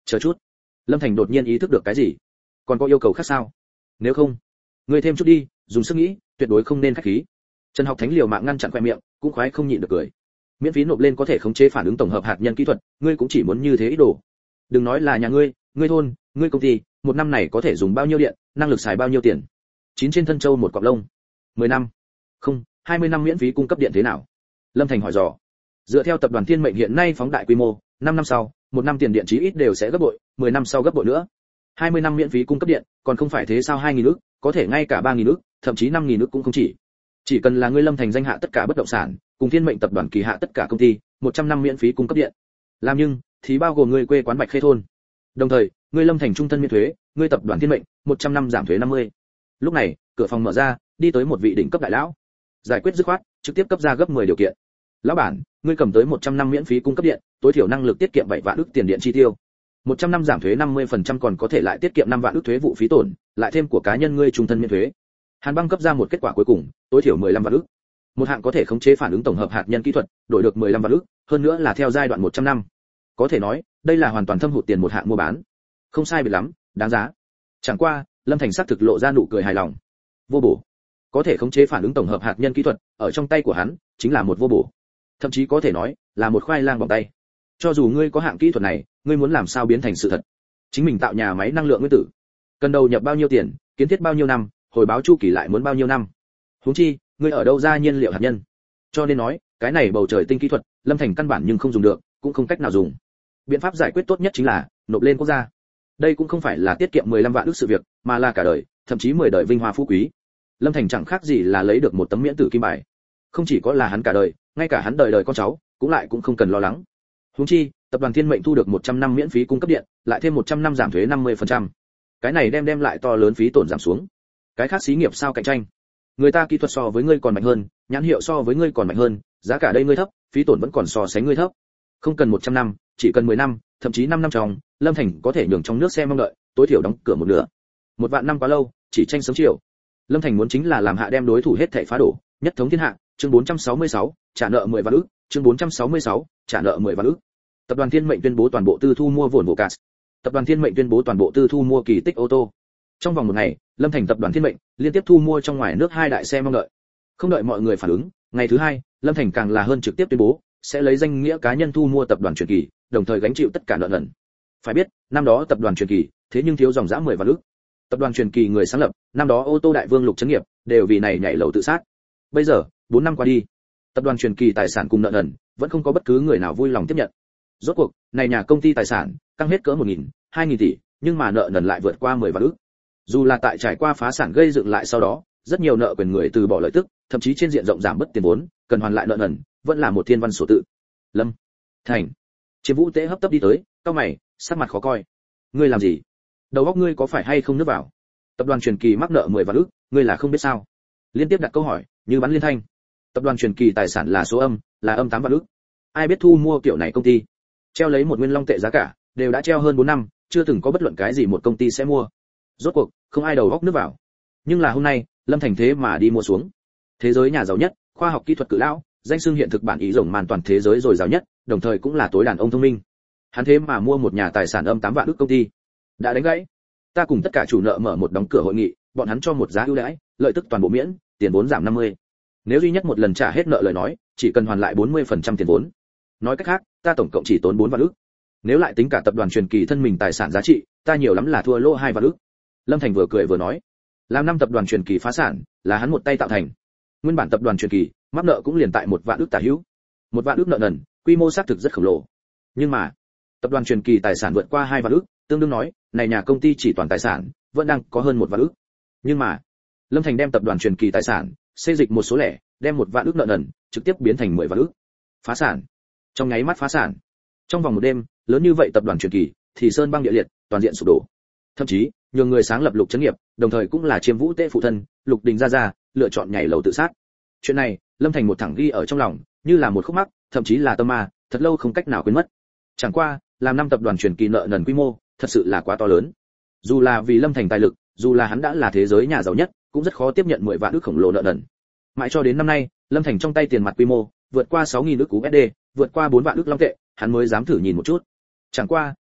Chờ chút. Lâm Thành đột nhiên ý thức được cái gì. Còn có yêu cầu khác sao? Nếu không, ngươi thêm chút đi, dùng sức nghĩ, tuyệt đối không nên khách khí. Trần Học Thánh liều mạng ngăn chặn khoe miệng, cũng khoái không nhịn được cười. Miễn phí nộp lên có thể khống chế phản ứng tổng hợp hạt nhân kỹ thuật, ngươi cũng chỉ muốn như thế ít đồ. Đừng nói là nhà ngươi, ngươi thôn, ngươi công ty, một năm này có thể dùng bao nhiêu điện, năng lực xài bao nhiêu tiền. Chín trên thân châu một cọp lông. mười năm. Không, hai mươi năm miễn phí cung cấp điện thế nào? Lâm Thành hỏi dò. Dựa theo tập đoàn Thiên Mệnh hiện nay phóng đại quy mô, năm năm sau, một năm tiền điện chí ít đều sẽ gấp bội, mười năm sau gấp bội nữa. hai mươi năm miễn phí cung cấp điện, còn không phải thế sao hai nghìn ức, có thể ngay cả ba nghìn ức, thậm chí năm nghìn ức cũng không chỉ. Chỉ cần là ngươi Lâm Thành danh hạ tất cả bất động sản, cùng Thiên Mệnh tập đoàn kỳ hạ tất cả công ty, một trăm năm miễn phí cung cấp điện. Làm nhưng thì bao gồm ngươi quê quán Bạch Khê thôn. Đồng thời, ngươi Lâm Thành trung thân miễn thuế, ngươi tập đoàn Thiên Mệnh, một trăm năm giảm thuế năm mươi. Lúc này, cửa phòng mở ra, đi tới một vị đỉnh cấp đại lão. Giải quyết dứt khoát, trực tiếp cấp ra gấp mười điều kiện. Lão bản, ngươi cầm tới một trăm năm miễn phí cung cấp điện, tối thiểu năng lực tiết kiệm bảy vạn ức tiền điện chi tiêu. một trăm năm giảm thuế năm mươi phần trăm còn có thể lại tiết kiệm năm vạn ức thuế vụ phí tổn, lại thêm của cá nhân ngươi trung thân miễn thuế. Hàn Băng cấp ra một kết quả cuối cùng, tối thiểu mười lăm vạn ức. Một hạng có thể khống chế phản ứng tổng hợp hạt nhân kỹ thuật, đổi được mười lăm vạn ức, hơn nữa là theo giai đoạn một trăm năm. Có thể nói, đây là hoàn toàn thâm hụt tiền một hạng mua bán. Không sai biệt lắm, đáng giá. Chẳng qua, Lâm Thành sắc thực lộ ra nụ cười hài lòng. Vô bổ. Có thể khống chế phản ứng tổng hợp hạt nhân kỹ thuật, ở trong tay của hắn, chính là một vô bổ. Thậm chí có thể nói, là một khoai lang bỏng tay. Cho dù ngươi có hạng kỹ thuật này, ngươi muốn làm sao biến thành sự thật? Chính mình tạo nhà máy năng lượng nguyên tử, cần đầu nhập bao nhiêu tiền, kiến thiết bao nhiêu năm, hồi báo chu kỳ lại muốn bao nhiêu năm? Huống chi, ngươi ở đâu ra nhiên liệu hạt nhân? Cho nên nói, cái này bầu trời tinh kỹ thuật, Lâm Thành căn bản nhưng không dùng được, cũng không cách nào dùng. Biện pháp giải quyết tốt nhất chính là nộp lên quốc gia. Đây cũng không phải là tiết kiệm mười lăm vạn ức sự việc, mà là cả đời, thậm chí mười đời vinh hoa phú quý. Lâm Thành chẳng khác gì là lấy được một tấm miễn tử kim bài. Không chỉ có là hắn cả đời, ngay cả hắn đời đời con cháu, cũng lại cũng không cần lo lắng. Huống chi, tập đoàn Thiên Mệnh thu được một trăm năm miễn phí cung cấp điện, lại thêm một trăm năm giảm thuế năm mươi phần trăm. Cái này đem đem lại to lớn phí tổn giảm xuống. Cái khác xí nghiệp sao cạnh tranh? Người ta kỹ thuật so với ngươi còn mạnh hơn, nhãn hiệu so với ngươi còn mạnh hơn, giá cả đây ngươi thấp, phí tổn vẫn còn so sánh ngươi thấp. Không cần một trăm năm, chỉ cần mười năm, thậm chí năm năm trong, Lâm Thành có thể nhường trong nước xe mong đợi, tối thiểu đóng cửa một nửa. Một vạn năm quá lâu, chỉ tranh sớm chiều. Lâm Thành muốn chính là làm hạ đem đối thủ hết thảy phá đổ, nhất thống thiên hạ. Chương bốn trăm sáu mươi sáu, trả nợ mười vạn ức, chương bốn trăm sáu mươi sáu, trả nợ mười vạn ức. Tập đoàn Thiên Mệnh tuyên bố toàn bộ tư thu mua vốn Vocas. Tập đoàn Thiên Mệnh tuyên bố toàn bộ tư thu mua Kỳ Tích ô tô. Trong vòng một ngày, Lâm Thành tập đoàn Thiên Mệnh liên tiếp thu mua trong ngoài nước hai đại xe mong đợi. Không đợi mọi người phản ứng, ngày thứ hai, Lâm Thành càng là hơn trực tiếp tuyên bố sẽ lấy danh nghĩa cá nhân thu mua tập đoàn Truyền Kỳ, đồng thời gánh chịu tất cả nợ nần. Phải biết, năm đó tập đoàn Truyền Kỳ, thế nhưng thiếu dòng dã mười vạn ức. Tập đoàn Truyền Kỳ người sáng lập, năm đó ô tô đại vương Lục Chấn Nghiệp, đều vì này nhảy lầu tự sát. Bây giờ, bốn năm qua đi, tập đoàn Truyền Kỳ tài sản cùng nợ nần, vẫn không có bất cứ người nào vui lòng tiếp nhận. Rốt cuộc, này nhà công ty tài sản, tăng hết cỡ một nghìn, hai nghìn tỷ, nhưng mà nợ nần lại vượt qua mười vạn ức. Dù là tại trải qua phá sản gây dựng lại sau đó, rất nhiều nợ quyền người từ bỏ lợi tức, thậm chí trên diện rộng giảm bất tiền vốn, cần hoàn lại nợ nần, vẫn là một thiên văn sổ tự. Lâm Thành, Chiêm Vũ Tế hấp tấp đi tới, cau mày, sắc mặt khó coi. Ngươi làm gì? Đầu óc ngươi có phải hay không nước vào? Tập đoàn Truyền Kỳ mắc nợ mười vạn ức, ngươi là không biết sao? Liên tiếp đặt câu hỏi, như bắn liên thanh. Tập đoàn Truyền Kỳ tài sản là số âm, là âm tám vạn ức. Ai biết thu mua kiểu này công ty, treo lấy một nguyên long tệ giá cả, đều đã treo hơn bốn năm, chưa từng có bất luận cái gì một công ty sẽ mua. Rốt cuộc, không ai đầu góc nước vào. Nhưng là hôm nay, Lâm Thành thế mà đi mua xuống. Thế giới nhà giàu nhất, khoa học kỹ thuật cự lão, danh xưng hiện thực bản ý rộng màn toàn thế giới rồi giàu nhất, đồng thời cũng là tối đàn ông thông minh. Hắn thế mà mua một nhà tài sản âm tám vạn ức công ty. Đã đánh gãy. Ta cùng tất cả chủ nợ mở một đóng cửa hội nghị, bọn hắn cho một giá ưu đãi, lợi tức toàn bộ miễn, tiền vốn giảm năm mươi. Nếu duy nhất một lần trả hết nợ lời nói, chỉ cần hoàn lại bốn mươi phần trăm tiền vốn. Nói cách khác, ta tổng cộng chỉ tốn bốn vạn ức. Nếu lại tính cả tập đoàn Truyền Kỳ thân mình tài sản giá trị, ta nhiều lắm là thua lỗ hai vạn ức. Lâm Thành vừa cười vừa nói, làm năm tập đoàn Truyền Kỳ phá sản, là hắn một tay tạo thành. Nguyên bản tập đoàn Truyền Kỳ, mắc nợ cũng liền tại một vạn ức tả hữu. Một vạn ức nợ nần, quy mô xác thực rất khổng lồ. Nhưng mà, tập đoàn Truyền Kỳ tài sản vượt qua hai vạn ức, tương đương nói, này nhà công ty chỉ toàn tài sản, vẫn đang có hơn một vạn ức. Nhưng mà, Lâm Thành đem tập đoàn Truyền Kỳ tài sản, xây dịch một số lẻ, đem một vạn ức nợ nần, trực tiếp biến thành mười vạn ức. Phá sản. Trong nháy mắt phá sản. Trong vòng một đêm, lớn như vậy tập đoàn Truyền Kỳ, thì sơn băng địa liệt, toàn diện sụp đổ. Thậm chí, nhiều người sáng lập Lục Chấn Nghiệp, đồng thời cũng là Chiêm Vũ Tế phụ thân, Lục Đình gia gia, lựa chọn nhảy lầu tự sát. Chuyện này, Lâm Thành một thẳng ghi ở trong lòng, như là một khúc mắc, thậm chí là tâm ma, thật lâu không cách nào quên mất. Chẳng qua, làm năm tập đoàn Truyền Kỳ nợ nần quy mô, thật sự là quá to lớn. Dù là vì Lâm Thành tài lực, dù là hắn đã là thế giới nhà giàu nhất, cũng rất khó tiếp nhận mười vạn ức khổng lồ nợ nần. Mãi cho đến năm nay, Lâm Thành trong tay tiền mặt quy mô vượt qua sáu nghìn ức u ét đê, vượt qua bốn vạn ức long tệ, hắn mới dám thử nhìn một chút. Chẳng qua,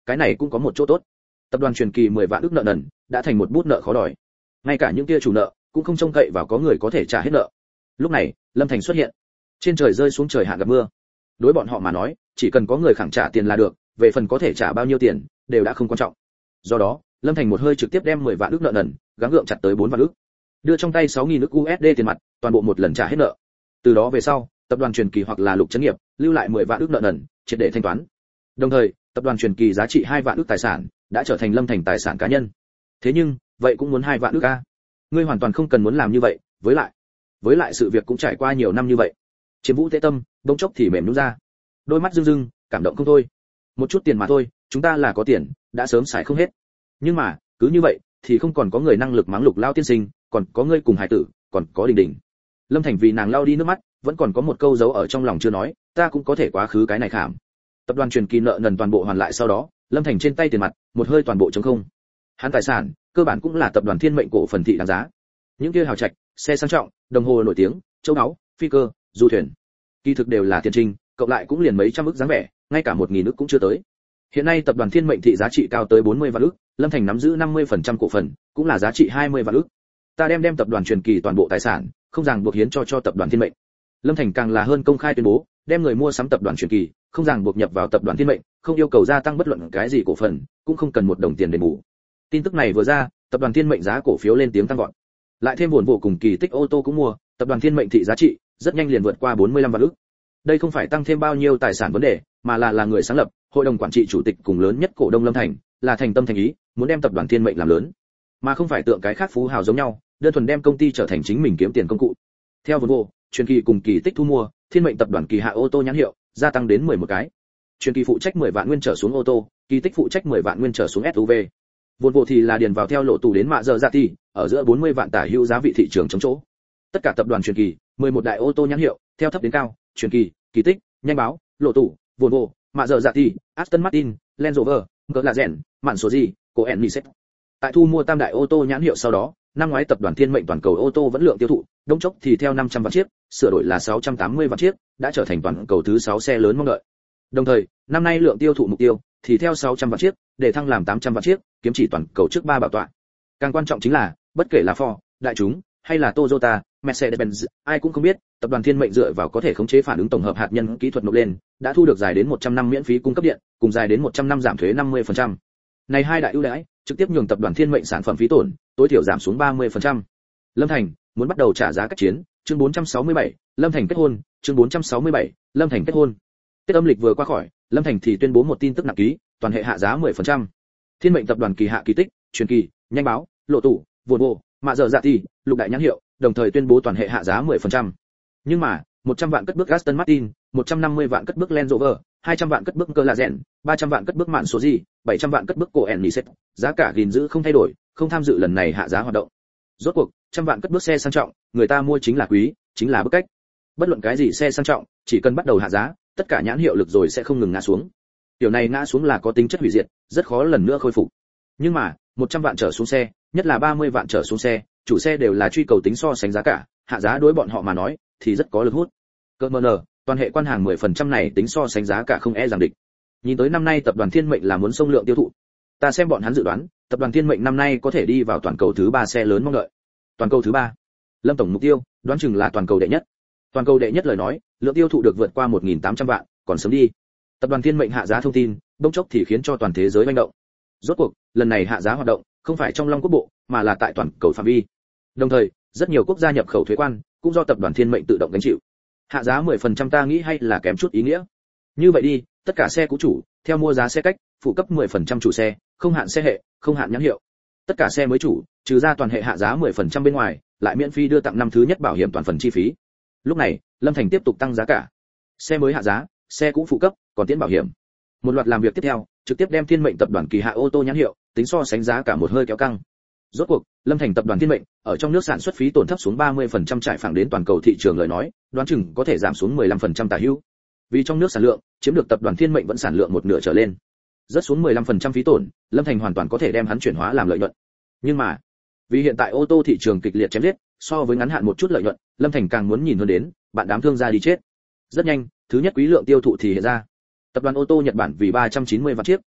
cái này cũng có một chỗ tốt. Tập đoàn Truyền Kỳ mười vạn ức nợ nần đã thành một bút nợ khó đòi. Ngay cả những kia chủ nợ cũng không trông cậy vào có người có thể trả hết nợ. Lúc này, Lâm Thành xuất hiện. Trên trời rơi xuống trời hạn gặp mưa. Đối bọn họ mà nói, chỉ cần có người khẳng trả tiền là được, về phần có thể trả bao nhiêu tiền, đều đã không quan trọng. Do đó, Lâm Thành một hơi trực tiếp đem mười vạn ức nợ nần, gắng gượng chặt tới bốn vạn ức. Đưa trong tay sáu nghìn ức u ét đê tiền mặt, toàn bộ một lần trả hết nợ. Từ đó về sau, tập đoàn Truyền Kỳ hoặc là Lục Chấn Nghiệp, lưu lại mười vạn ức nợ nần, triệt để thanh toán. Đồng thời, tập đoàn Truyền Kỳ giá trị hai vạn ức tài sản, đã trở thành Lâm Thành tài sản cá nhân. Thế nhưng, vậy cũng muốn hai vạn ức a. Ngươi hoàn toàn không cần muốn làm như vậy, với lại, với lại sự việc cũng trải qua nhiều năm như vậy. Chiếm Vũ Tế Tâm, bỗng chốc thì mềm nhũn ra. Đôi mắt rưng rưng, cảm động không thôi. Một chút tiền mà thôi, chúng ta là có tiền, đã sớm xài không hết. Nhưng mà, cứ như vậy, thì không còn có người năng lực mắng Lục lao tiên sinh, còn có ngươi cùng hải tử, còn có Đình Đình. Lâm Thành vì nàng lau đi nước mắt, vẫn còn có một câu giấu ở trong lòng chưa nói, ta cũng có thể quá khứ cái này khảm. Tập đoàn Truyền Kỳ nợ nần toàn bộ hoàn lại sau đó, Lâm Thành trên tay tiền mặt, một hơi toàn bộ trống không. Hắn tài sản, cơ bản cũng là tập đoàn Thiên Mệnh cổ phần thị đáng giá. Những kia hào trạch, xe sang trọng, đồng hồ nổi tiếng, châu báu, phi cơ, du thuyền, kỳ thực đều là tiền trinh, cộng lại cũng liền mấy trăm ức dáng vẻ, ngay cả một nghìn ức cũng chưa tới. Hiện nay tập đoàn Thiên Mệnh thị giá trị cao tới bốn mươi vạn ức, Lâm Thành nắm giữ năm mươi phần trăm cổ phần, cũng là giá trị hai mươi vạn ức. Ta đem đem tập đoàn Truyền Kỳ toàn bộ tài sản, không ràng buộc hiến cho cho tập đoàn Thiên Mệnh. Lâm Thành càng là hơn công khai tuyên bố, đem người mua sắm tập đoàn Truyền Kỳ, không ràng buộc nhập vào tập đoàn Thiên Mệnh, không yêu cầu gia tăng bất luận cái gì cổ phần, cũng không cần một đồng tiền đền bù. Tin tức này vừa ra, tập đoàn Thiên Mệnh giá cổ phiếu lên tiếng tăng vọt. Lại thêm buồn vụ cùng Kỳ Tích ô tô cũng mua, tập đoàn Thiên Mệnh thị giá trị rất nhanh liền vượt qua bốn mươi lăm vạn ức. Đây không phải tăng thêm bao nhiêu tài sản vấn đề, mà là là người sáng lập, hội đồng quản trị chủ tịch cùng lớn nhất cổ đông Lâm Thành, là thành tâm thành ý, muốn đem tập đoàn Thiên Mệnh làm lớn, mà không phải tượng cái khác phú hào giống nhau, đơn thuần đem công ty trở thành chính mình kiếm tiền công cụ. Theo Volvo, Truyền Kỳ cùng Kỳ Tích thu mua, Thiên Mệnh tập đoàn Kỳ hạ ô tô nhãn hiệu, gia tăng đến mười một cái. Truyền Kỳ phụ trách mười vạn nguyên trở xuống ô tô, Kỳ Tích phụ trách mười vạn nguyên trở xuống ét u vê. Volvo thì là điền vào theo lộ tù đến mạ giờ dạ tỷ, ở giữa bốn mươi vạn tả hữu giá vị thị trường chống chỗ. Tất cả tập đoàn Truyền Kỳ, mười một đại ô tô nhãn hiệu, theo thấp đến cao, Truyền Kỳ, Kỳ Tích, Nhanh Báo, lộ tù, Volvo, mạ giờ dạ tỷ, Aston Martin, Land Rover, Mercedes, mạn số gì, Koenigsegg. Tại thu mua tam đại ô tô nhãn hiệu sau đó, năm ngoái tập đoàn Thiên Mệnh toàn cầu ô tô vẫn lượng tiêu thụ, đông chốc thì theo năm trăm vạn chiếc, sửa đổi là sáu trăm tám mươi vạn chiếc, đã trở thành toàn cầu thứ sáu xe lớn mong đợi. Đồng thời, năm nay lượng tiêu thụ mục tiêu thì theo sáu trăm vạn chiếc, để thăng làm tám trăm vạn chiếc, kiếm chỉ toàn cầu trước ba bảo tọa. Càng quan trọng chính là, bất kể là Ford, đại chúng hay là Toyota, Mercedes-Benz, ai cũng không biết, tập đoàn Thiên Mệnh dựa vào có thể khống chế phản ứng tổng hợp hạt nhân kỹ thuật nộp lên, đã thu được dài đến một trăm năm miễn phí cung cấp điện, cùng dài đến một trăm năm giảm thuế năm mươi phần trăm. Này hai đại ưu đãi, trực tiếp nhường tập đoàn Thiên Mệnh sản phẩm phí tổn tối thiểu giảm xuống ba mươi phần trăm. Lâm Thành muốn bắt đầu trả giá cách chiến, chương bốn trăm sáu mươi bảy, Lâm Thành kết hôn, chương bốn trăm sáu mươi bảy, Lâm Thành kết hôn. Tết âm lịch vừa qua khỏi, Lâm Thành thì tuyên bố một tin tức nặng ký, toàn hệ hạ giá mười phần trăm. Thiên Mệnh tập đoàn Kỳ hạ Kỳ Tích, Truyền Kỳ, Nhanh Báo, Lộ Tủ, Volvo, mạ giờ dạ tỷ, Lục đại nhãn hiệu, đồng thời tuyên bố toàn hệ hạ giá mười phần trăm. Nhưng mà, một trăm vạn cất bước Aston Martin, một trăm năm mươi vạn cất bước Land Rover, hai trăm vạn cất bước Mercedes, ba trăm vạn cất bước mạn số gì, bảy trăm vạn cất bước Koenigsegg, giá cả gìn giữ không thay đổi, không tham dự lần này hạ giá hoạt động. Rốt cuộc, trăm vạn cất bước xe sang trọng, người ta mua chính là quý, chính là bức cách. Bất luận cái gì xe sang trọng, chỉ cần bắt đầu hạ giá, tất cả nhãn hiệu lực rồi sẽ không ngừng ngã xuống. Điều này ngã xuống là có tính chất hủy diệt, rất khó lần nữa khôi phục. Nhưng mà, một trăm vạn trở xuống xe, nhất là ba mươi vạn trở xuống xe, chủ xe đều là truy cầu tính so sánh giá cả, hạ giá đối bọn họ mà nói thì rất có lực hút. Cơ mờ nở, toàn hệ quan hàng mười phần trăm này tính so sánh giá cả không e rằng địch. Nhìn tới năm nay tập đoàn Thiên Mệnh là muốn xông lượng tiêu thụ. Ta xem bọn hắn dự đoán, tập đoàn Thiên Mệnh năm nay có thể đi vào toàn cầu thứ ba xe lớn mong đợi. Toàn cầu thứ ba. Lâm tổng mục tiêu, đoán chừng là toàn cầu đệ nhất. Toàn cầu đệ nhất lời nói, lượng tiêu thụ được vượt qua một nghìn tám trăm vạn, còn sớm đi. Tập đoàn Thiên Mệnh hạ giá thông tin, bỗng chốc thì khiến cho toàn thế giới manh động. Rốt cuộc, lần này hạ giá hoạt động, không phải trong Long Quốc bộ, mà là tại toàn cầu phạm vi. Đồng thời, rất nhiều quốc gia nhập khẩu thuế quan, cũng do tập đoàn Thiên Mệnh tự động gánh chịu. Hạ giá mười phần trăm ta nghĩ hay là kém chút ý nghĩa. Như vậy đi, tất cả xe cũ chủ, theo mua giá xe cách, phụ cấp mười phần trăm chủ xe, không hạn xe hệ, không hạn nhãn hiệu. Tất cả xe mới chủ, trừ ra toàn hệ hạ giá mười phần trăm bên ngoài, lại miễn phí đưa tặng năm thứ nhất bảo hiểm toàn phần chi phí. Lúc này, Lâm Thành tiếp tục tăng giá cả. Xe mới hạ giá, xe cũ phụ cấp, còn tiễn bảo hiểm. Một loạt làm việc tiếp theo, trực tiếp đem Thiên Mệnh tập đoàn Kỳ hạ ô tô nhãn hiệu, tính so sánh giá cả một hơi kéo căng. Rốt cuộc, Lâm Thành tập đoàn Thiên Mệnh, ở trong nước sản xuất phí tổn thấp xuống ba mươi phần trăm trải phẳng đến toàn cầu thị trường lời nói, đoán chừng có thể giảm xuống mười lăm phần trăm tả hữu. Vì trong nước sản lượng, chiếm được tập đoàn Thiên Mệnh vẫn sản lượng một nửa trở lên. Rớt xuống mười lăm phần trăm phí tổn, Lâm Thành hoàn toàn có thể đem hắn chuyển hóa làm lợi nhuận. Nhưng mà, vì hiện tại ô tô thị trường kịch liệt chém giết, so với ngắn hạn một chút lợi nhuận, Lâm Thành càng muốn nhìn hơn đến, bạn đám thương gia đi chết. Rất nhanh, thứ nhất quý lượng tiêu thụ thì hiện ra. Tập đoàn ô tô Nhật Bản vì ba trăm chín mươi vạn chiếc,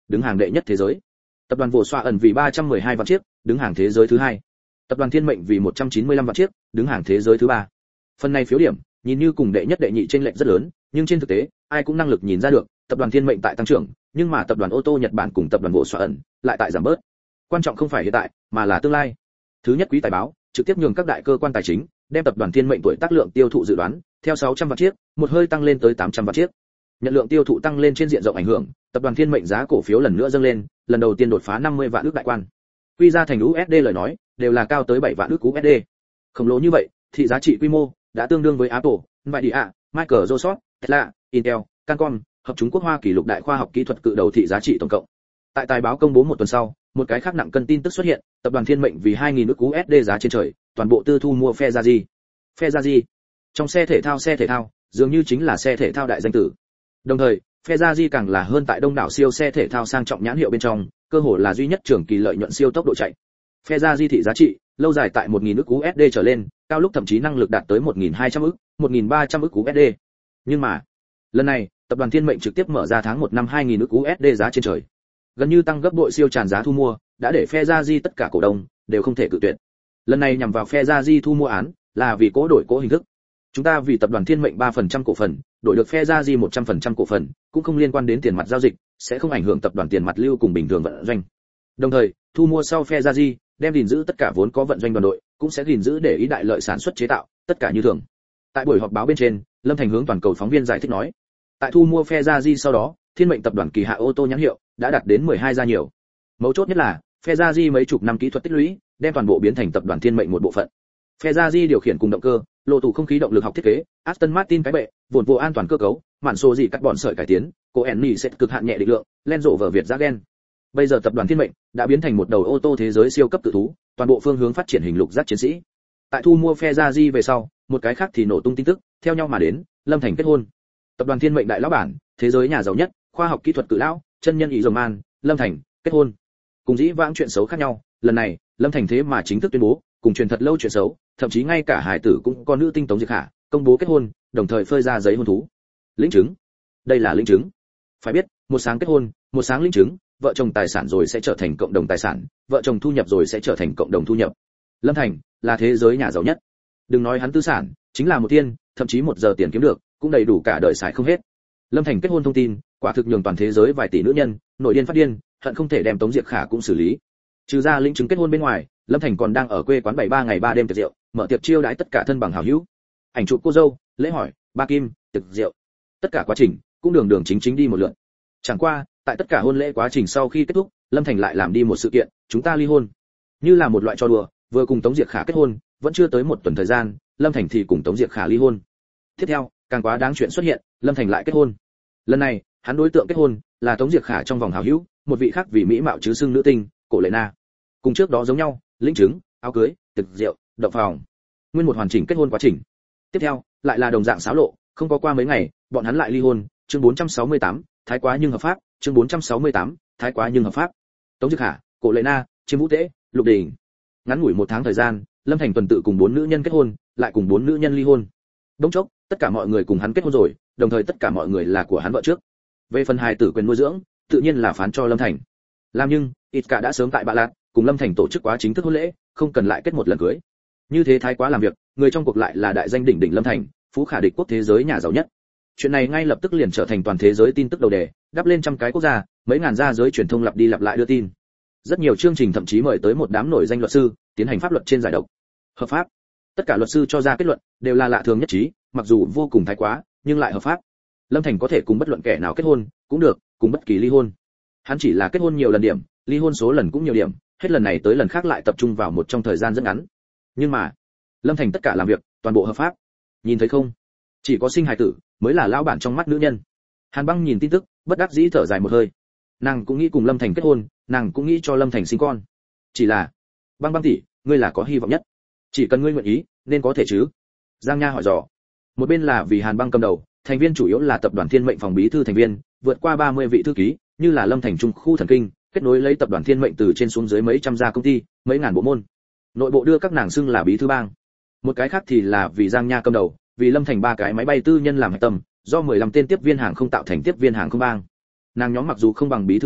đứng hàng đệ nhất thế giới. Tập đoàn Vỗ Xoa ẩn vì ba trăm mười hai vạn chiếc, đứng hàng thế giới thứ hai. Tập đoàn Thiên Mệnh vì một trăm chín mươi lăm vạn chiếc, đứng hàng thế giới thứ ba. Phần này phiếu điểm, nhìn như cùng đệ nhất đệ nhị chênh lệch rất lớn, nhưng trên thực tế, ai cũng năng lực nhìn ra được, tập đoàn Thiên Mệnh tại tăng trưởng, nhưng mà tập đoàn ô tô Nhật Bản cùng tập đoàn Vỗ Xoa ẩn lại tại giảm bớt. Quan trọng không phải hiện tại, mà là tương lai. Thứ nhất quý tài báo, trực tiếp nhường các đại cơ quan tài chính đem tập đoàn Thiên Mệnh tuổi tác lượng tiêu thụ dự đoán theo sáu trăm vạn chiếc, một hơi tăng lên tới tám trăm vạn chiếc. Nhận lượng tiêu thụ tăng lên trên diện rộng ảnh hưởng, tập đoàn Thiên Mệnh giá cổ phiếu lần nữa dâng lên, lần đầu tiên đột phá năm mươi vạn ức đại quan. Quy ra thành u ét đê lời nói, đều là cao tới bảy vạn ức u ét đê. Khổng lồ như vậy, thì giá trị quy mô đã tương đương với Apple, Nvidia, Microsoft, Tesla, Intel, Cancom, hợp chúng quốc Hoa kỷ lục đại khoa học kỹ thuật cự đầu thị giá trị tổng cộng. Tại tài báo công bố một tuần sau, một cái khác nặng cân tin tức xuất hiện, tập đoàn Thiên Mệnh vì hai nghìn ức u ét đê giá trên trời, toàn bộ tư thu mua Ferrari. Ferrari, trong xe thể thao xe thể thao, dường như chính là xe thể thao đại danh tử. Đồng thời, Ferrari càng là hơn tại đông đảo siêu xe thể thao sang trọng nhãn hiệu bên trong, cơ hội là duy nhất trường kỳ lợi nhuận siêu tốc độ chạy. Ferrari thị giá trị lâu dài tại một nghìn ức u ét đê trở lên, cao lúc thậm chí năng lực đạt tới một nghìn hai trăm ức, một nghìn ba trăm ức u ét đê. Nhưng mà, lần này, tập đoàn Thiên Mệnh trực tiếp mở ra tháng một năm hai nghìn ức u ét đê giá trên trời. Gần như tăng gấp bội siêu tràn giá thu mua, đã để Ferrari tất cả cổ đông đều không thể cự tuyệt. Lần này nhằm vào Ferrari thu mua án, là vì cố đổi cố hình thức. Chúng ta vì tập đoàn Thiên Mệnh ba phần trăm cổ phần, đổi được Ferrari một trăm phần trăm cổ phần, cũng không liên quan đến tiền mặt giao dịch, sẽ không ảnh hưởng tập đoàn tiền mặt lưu cùng bình thường vận doanh. Đồng thời, thu mua sau Ferrari, đem gìn giữ tất cả vốn có vận doanh đoàn đội, cũng sẽ gìn giữ để ý đại lợi sản xuất chế tạo, tất cả như thường. Tại buổi họp báo bên trên, Lâm Thành hướng toàn cầu phóng viên giải thích nói, tại thu mua Ferrari sau đó, Thiên Mệnh tập đoàn kỳ hạ ô tô nhãn hiệu đã đạt đến mười hai gia nhiều. Mấu chốt nhất là, Ferrari mấy chục năm kỹ thuật tích lũy, đem toàn bộ biến thành tập đoàn Thiên Mệnh một bộ phận. Ferrari điều khiển cùng động cơ, lộ tủ không khí động lực học thiết kế, Aston Martin cái bệ, vồn vô an toàn cơ cấu, mạn số gì cắt bọn sợi cải tiến, cô Enni sẽ cực hạn nhẹ định lượng, Land Rover Việt Jagen. Bây giờ tập đoàn Thiên Mệnh đã biến thành một đầu ô tô thế giới siêu cấp tự thú, toàn bộ phương hướng phát triển hình lục giác chiến sĩ. Tại thu mua Ferrari về sau, một cái khác thì nổ tung tin tức, theo nhau mà đến, Lâm Thành kết hôn. Tập đoàn Thiên Mệnh đại lão bản, thế giới nhà giàu nhất, khoa học kỹ thuật cự lão, chân nhân ý rồng man, Lâm Thành kết hôn. Cùng dĩ vãng chuyện xấu khác nhau, lần này, Lâm Thành thế mà chính thức tuyên bố, cùng truyền thật lâu chuyện xấu, thậm chí ngay cả hải tử cũng có nữ tinh Tống Diệc Khả công bố kết hôn, đồng thời phơi ra giấy hôn thú. Lĩnh chứng. Đây là lĩnh chứng. Phải biết, một sáng kết hôn, một sáng lĩnh chứng, vợ chồng tài sản rồi sẽ trở thành cộng đồng tài sản, vợ chồng thu nhập rồi sẽ trở thành cộng đồng thu nhập. Lâm Thành là thế giới nhà giàu nhất. Đừng nói hắn tư sản, chính là một tiên, thậm chí một giờ tiền kiếm được, cũng đầy đủ cả đời xài không hết. Lâm Thành kết hôn thông tin, quả thực nhường toàn thế giới vài tỷ nữ nhân nổi điên phát điên, hận không thể đem Tống Diệc Khả cũng xử lý. Trừ ra lĩnh chứng kết hôn bên ngoài, Lâm Thành còn đang ở quê quán bảy ba ngày ba đêm tiệc rượu, mở tiệc chiêu đãi tất cả thân bằng hảo hữu. Ảnh chụp cô dâu, lễ hỏi, ba kim, tiệc rượu. Tất cả quá trình cũng đường đường chính chính đi một lượt. Chẳng qua, tại tất cả hôn lễ quá trình sau khi kết thúc, Lâm Thành lại làm đi một sự kiện, chúng ta ly hôn. Như là một loại trò đùa, vừa cùng Tống Diệc Khả kết hôn, vẫn chưa tới một tuần thời gian, Lâm Thành thì cùng Tống Diệc Khả ly hôn. Tiếp theo, càng quá đáng chuyện xuất hiện, Lâm Thành lại kết hôn. Lần này, hắn đối tượng kết hôn là Tống Diệc Khả trong vòng hảo hữu, một vị khác vì mỹ mạo chứ xưng nữ tinh, Cổ Lệ Na. Cùng trước đó giống nhau, lĩnh chứng, áo cưới, tiệc rượu, động phòng, nguyên một hoàn chỉnh kết hôn quá trình. Tiếp theo, lại là đồng dạng xáo lộ, không có qua mấy ngày, bọn hắn lại ly hôn. Chương bốn trăm sáu mươi tám, thái quá nhưng hợp pháp. Chương bốn trăm sáu mươi tám, thái quá nhưng hợp pháp. Tống Diệc Khả, Cổ Lệ Na, Chiêm Vũ Tế, Lục Đình. Ngắn ngủi một tháng thời gian, Lâm Thành tuần tự cùng bốn nữ nhân kết hôn, lại cùng bốn nữ nhân ly hôn. Đống chốc, tất cả mọi người cùng hắn kết hôn rồi, đồng thời tất cả mọi người là của hắn vợ trước. Về phần hài tử quyền nuôi dưỡng, tự nhiên là phán cho Lâm Thành. Làm nhưng, ít cả đã sớm tại Bạ Lạt, cùng Lâm Thành tổ chức quá chính thức hôn lễ, không cần lại kết một lần cưới. Như thế thái quá làm việc, người trong cuộc lại là đại danh đỉnh đỉnh Lâm Thành, phú khả địch quốc thế giới nhà giàu nhất. Chuyện này ngay lập tức liền trở thành toàn thế giới tin tức đầu đề, đắp lên trăm cái quốc gia, mấy ngàn gia giới truyền thông lặp đi lặp lại đưa tin. Rất nhiều chương trình thậm chí mời tới một đám nổi danh luật sư, tiến hành pháp luật trên giải độc. Hợp pháp. Tất cả luật sư cho ra kết luận đều là lạ thường nhất trí, mặc dù vô cùng thái quá, nhưng lại hợp pháp. Lâm Thành có thể cùng bất luận kẻ nào kết hôn, cũng được, cùng bất kỳ ly hôn. Hắn chỉ là kết hôn nhiều lần điểm, ly hôn số lần cũng nhiều điểm, hết lần này tới lần khác lại tập trung vào một trong thời gian rất ngắn. Nhưng mà, Lâm Thành tất cả làm việc, toàn bộ hợp pháp. Nhìn thấy không? Chỉ có sinh hài tử mới là lão bản trong mắt nữ nhân. Hàn Băng nhìn tin tức, bất đắc dĩ thở dài một hơi. Nàng cũng nghĩ cùng Lâm Thành kết hôn, nàng cũng nghĩ cho Lâm Thành sinh con. Chỉ là, Băng Băng tỷ, ngươi là có hy vọng nhất. Chỉ cần ngươi nguyện ý, nên có thể chứ? Giang Nha hỏi dò. Một bên là vì Hàn Băng cầm đầu, thành viên chủ yếu là tập đoàn Thiên Mệnh phòng bí thư thành viên, vượt qua ba mươi vị thư ký, như là Lâm Thành Trung khu thần kinh, kết nối lấy tập đoàn Thiên Mệnh từ trên xuống dưới mấy trăm gia công ty, mấy ngàn bộ môn. Nội bộ đưa các nàng xưng là bí thư bang. Một cái khác thì là vì Giang Nha cầm đầu, vì Lâm Thành ba cái máy bay tư nhân làm hạch tâm, do mười lăm tên tiếp viên hàng không tạo thành tiếp viên hàng không bang. Nàng nhóm mặc dù không bằng bí thư bang,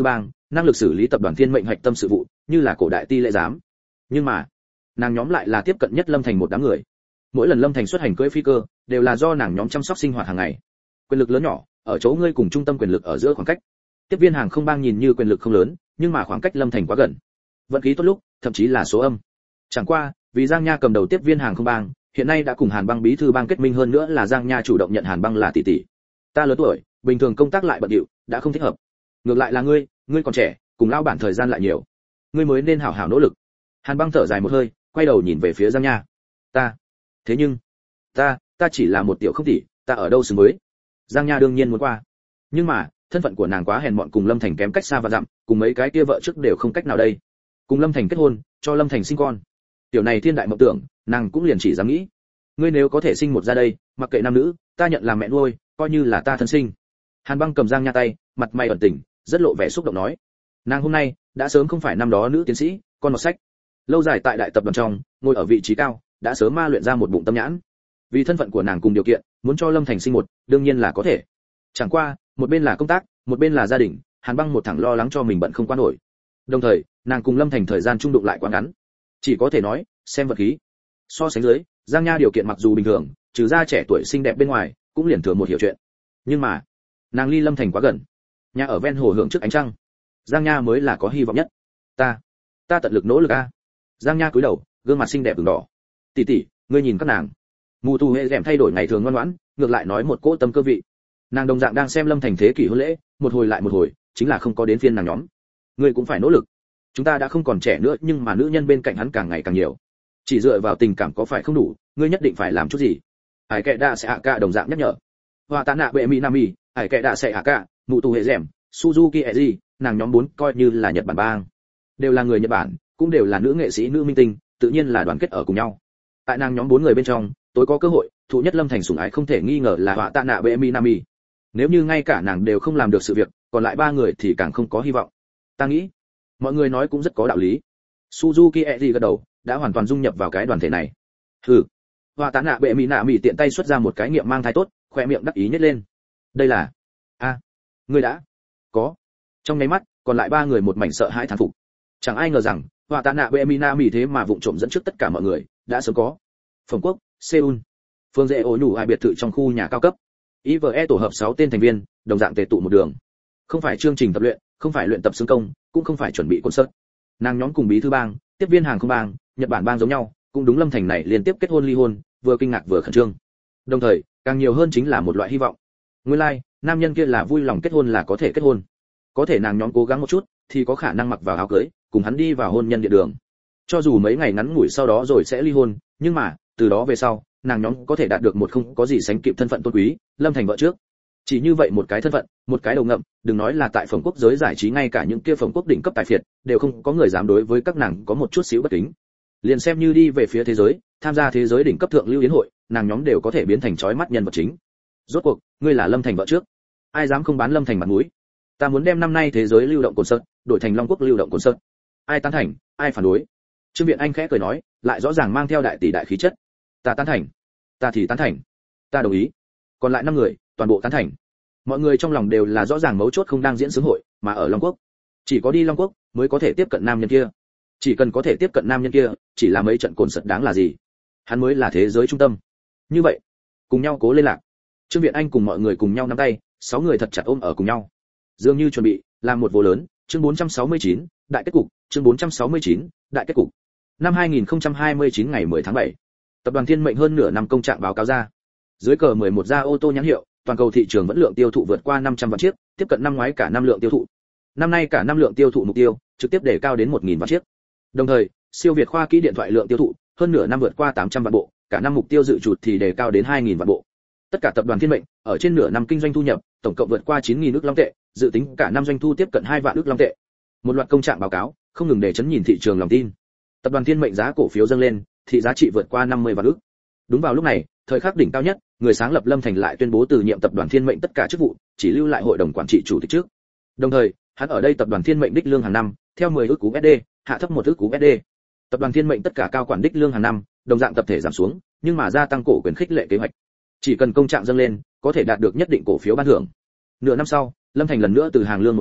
năng lực xử lý tập đoàn Thiên Mệnh hạch tâm sự vụ, như là cổ đại ti lệ giám. Nhưng mà, nàng nhóm lại là tiếp cận nhất Lâm Thành một đám người. Mỗi lần Lâm Thành xuất hành cưỡi phi cơ, đều là do nàng nhóm chăm sóc sinh hoạt hàng ngày. Quyền lực lớn nhỏ, ở chỗ ngươi cùng trung tâm quyền lực ở giữa khoảng cách. Tiếp viên hàng không bang nhìn như quyền lực không lớn, nhưng mà khoảng cách Lâm Thành quá gần. Vận khí tốt lúc, thậm chí là số âm. Chẳng qua, vì Giang Nha cầm đầu tiếp viên hàng không bang, hiện nay đã cùng Hàn Bang bí thư bang kết minh, hơn nữa là Giang Nha chủ động nhận Hàn Bang là tỷ tỷ. Ta lớn tuổi, bình thường công tác lại bận rộn, đã không thích hợp. Ngược lại là ngươi, ngươi còn trẻ, cùng lao bản thời gian lại nhiều, ngươi mới nên hảo hảo nỗ lực. Hàn Bang thở dài một hơi, quay đầu nhìn về phía Giang Nha. Ta, thế nhưng, ta, ta chỉ là một tiểu không tỷ, ta ở đâu xứng với? Giang Nha đương nhiên muốn qua, nhưng mà thân phận của nàng quá hèn mọn, cùng Lâm Thành kém cách xa và dặm, cùng mấy cái kia vợ trước đều không cách nào đây. Cùng Lâm Thành kết hôn, cho Lâm Thành sinh con, tiểu này thiên đại mộng tưởng, nàng cũng liền chỉ dám nghĩ. Ngươi nếu có thể sinh một ra đây, mặc kệ nam nữ, ta nhận làm mẹ nuôi, coi như là ta thân sinh. Hàn Bang cầm Giang Nha tay, mặt mày ẩn tình, rất lộ vẻ xúc động nói. Nàng hôm nay đã sớm không phải năm đó nữ tiến sĩ, con một sách. Lâu dài tại đại tập đoàn trong, ngồi ở vị trí cao, đã sớm ma luyện ra một bụng tâm nhãn. Vì thân phận của nàng cùng điều kiện, muốn cho Lâm Thành sinh một, đương nhiên là có thể. Chẳng qua, một bên là công tác, một bên là gia đình, Hàn Bang một thẳng lo lắng cho mình bận không qua nổi. Đồng thời, nàng cùng Lâm Thành thời gian chung đụng lại quá ngắn, chỉ có thể nói, xem vật khí. So sánh dưới, Giang Nha điều kiện mặc dù bình thường, trừ ra trẻ tuổi xinh đẹp bên ngoài, cũng liền thừa một hiểu chuyện. Nhưng mà, nàng ly Lâm Thành quá gần, nhà ở ven hồ hưởng trước ánh trăng, Giang Nha mới là có hy vọng nhất. Ta, ta tận lực nỗ lực a. Giang Nha cúi đầu, gương mặt xinh đẹp ửng đỏ. Tỷ tỷ, ngươi nhìn các nàng. Mù Tù Hệ Dẻm thay đổi ngày thường ngoan ngoãn, ngược lại nói một cỗ tâm cơ vị. Nàng đồng dạng đang xem Lâm Thành thế kỷ hôn lễ, một hồi lại một hồi, chính là không có đến phiên nàng nhóm. Ngươi cũng phải nỗ lực. Chúng ta đã không còn trẻ nữa, nhưng mà nữ nhân bên cạnh hắn càng ngày càng nhiều. Chỉ dựa vào tình cảm có phải không đủ, ngươi nhất định phải làm chút gì. Hải Kệ Đa sẽ hạ cả đồng dạng nhắc nhở. Hoa Tạ Nạ Bệ Mỹ Nam Mỹ, Hải Kệ Đa sẽ hạ cả, Mù Tù Hệ Dẻm, Suzuki Eiji, nàng nhóm bốn coi như là Nhật Bản bang, đều là người Nhật Bản, cũng đều là nữ nghệ sĩ, nữ minh tinh, tự nhiên là đoàn kết ở cùng nhau. Tại nàng nhóm bốn người bên trong, tối có cơ hội thụ nhất Lâm Thành sủng ái không thể nghi ngờ là Họa Tạ Nạ Bệ Minami. Nếu như ngay cả nàng đều không làm được sự việc, còn lại ba người thì càng không có hy vọng. Ta nghĩ, mọi người nói cũng rất có đạo lý. Suzuki Eiji gật đầu, đã hoàn toàn dung nhập vào cái đoàn thể này. Hừ. Họa Tạ Nạ Bệ Minami tiện tay xuất ra một cái nghiệm mang thai tốt, khoe miệng đắc ý nhếch lên. Đây là, a, à, ngươi đã có. Trong nháy mắt, còn lại ba người một mảnh sợ hãi thán phục. Chẳng ai ngờ rằng, Họa Tạ Nạ Bệ Minami thế mà vụng trộm dẫn trước tất cả mọi người, đã sớm có. Phẩm Quốc, Seoul. Phương Dệ ổ nhủ ai biệt thự trong khu nhà cao cấp. i vê e tổ hợp sáu tên thành viên, đồng dạng tề tụ một đường. Không phải chương trình tập luyện, không phải luyện tập xương công, cũng không phải chuẩn bị concert. Nàng nhóm cùng bí thư bang, tiếp viên hàng không bang, Nhật Bản bang giống nhau, cũng đúng Lâm Thành này liên tiếp kết hôn ly hôn, vừa kinh ngạc vừa khẩn trương. Đồng thời, càng nhiều hơn chính là một loại hy vọng. Nguyên lai, like, nam nhân kia là vui lòng kết hôn là có thể kết hôn. Có thể nàng nhóm cố gắng một chút, thì có khả năng mặc vào áo cưới, cùng hắn đi vào hôn nhân địa đường. Cho dù mấy ngày ngắn ngủi sau đó rồi sẽ ly hôn, nhưng mà, từ đó về sau, nàng nhóm có thể đạt được một không có gì sánh kịp thân phận tôn quý, Lâm Thành vợ trước. Chỉ như vậy một cái thân phận, một cái đầu ngậm, đừng nói là tại Phẩm Quốc giới giải trí, ngay cả những kia Phẩm Quốc đỉnh cấp tài phiệt, đều không có người dám đối với các nàng có một chút xíu bất kính. Liền xem như đi về phía thế giới, tham gia thế giới đỉnh cấp thượng lưu yến hội, nàng nhóm đều có thể biến thành chói mắt nhân vật chính. Rốt cuộc, ngươi là Lâm Thành vợ trước, ai dám không bán Lâm Thành mặt mũi? Ta muốn đem năm nay thế giới lưu động concert đổi thành Long Quốc lưu động concert. Ai tán thành, ai phản đối? Trương Viện Anh khẽ cười nói, lại rõ ràng mang theo đại tỷ đại khí chất. Ta tán thành, ta thì tán thành, ta đồng ý. Còn lại năm người, toàn bộ tán thành. Mọi người trong lòng đều là rõ ràng mấu chốt không đang diễn sướng hội, mà ở Long Quốc. Chỉ có đi Long Quốc mới có thể tiếp cận nam nhân kia. Chỉ cần có thể tiếp cận nam nhân kia, chỉ là mấy trận cồn sật đáng là gì? Hắn mới là thế giới trung tâm. Như vậy, cùng nhau cố lên lạc. Trương Viện Anh cùng mọi người cùng nhau nắm tay, sáu người thật chặt ôm ở cùng nhau. Dường như chuẩn bị làm một vô lớn. Chương bốn trăm sáu mươi chín, đại kết cục. Chương bốn trăm sáu mươi chín, đại kết cục. Năm hai nghìn không trăm hai mươi chín ngày mười tháng bảy, tập đoàn Thiên Mệnh hơn nửa năm công trạng báo cáo ra. Dưới cờ mười một gia ô tô nhãn hiệu, toàn cầu thị trường vẫn lượng tiêu thụ vượt qua năm trăm vạn chiếc, tiếp cận năm ngoái cả năm lượng tiêu thụ. Năm nay cả năm lượng tiêu thụ mục tiêu trực tiếp để cao đến một nghìn vạn chiếc. Đồng thời, siêu Việt khoa kỹ điện thoại lượng tiêu thụ hơn nửa năm vượt qua tám trăm vạn bộ, cả năm mục tiêu dự trù thì đề cao đến hai nghìn vạn bộ. Tất cả tập đoàn Thiên Mệnh ở trên nửa năm kinh doanh thu nhập, tổng cộng vượt qua chín nghìn ức long tệ, dự tính cả năm doanh thu tiếp cận hai vạn ức long tệ. Một loạt công trạng báo cáo, không ngừng để chấn nhìn thị trường lòng tin. Tập đoàn Thiên Mệnh giá cổ phiếu dâng lên, thị giá trị vượt qua năm mươi vạn ức. Đúng vào lúc này, thời khắc đỉnh cao nhất, người sáng lập Lâm Thành lại tuyên bố từ nhiệm tập đoàn Thiên Mệnh tất cả chức vụ, chỉ lưu lại hội đồng quản trị chủ tịch trước. Đồng thời, hắn ở đây tập đoàn Thiên Mệnh đích lương hàng năm, theo mười ức cú ét đê, hạ thấp một ức cú ét đê. Tập đoàn Thiên Mệnh tất cả cao quản đích lương hàng năm, đồng dạng tập thể giảm xuống, nhưng mà gia tăng cổ quyền khích lệ kế hoạch. Chỉ cần công trạng dâng lên, có thể đạt được nhất định cổ phiếu ban thưởng. Nửa năm sau, Lâm Thành lần nữa từ hàng lương một năm,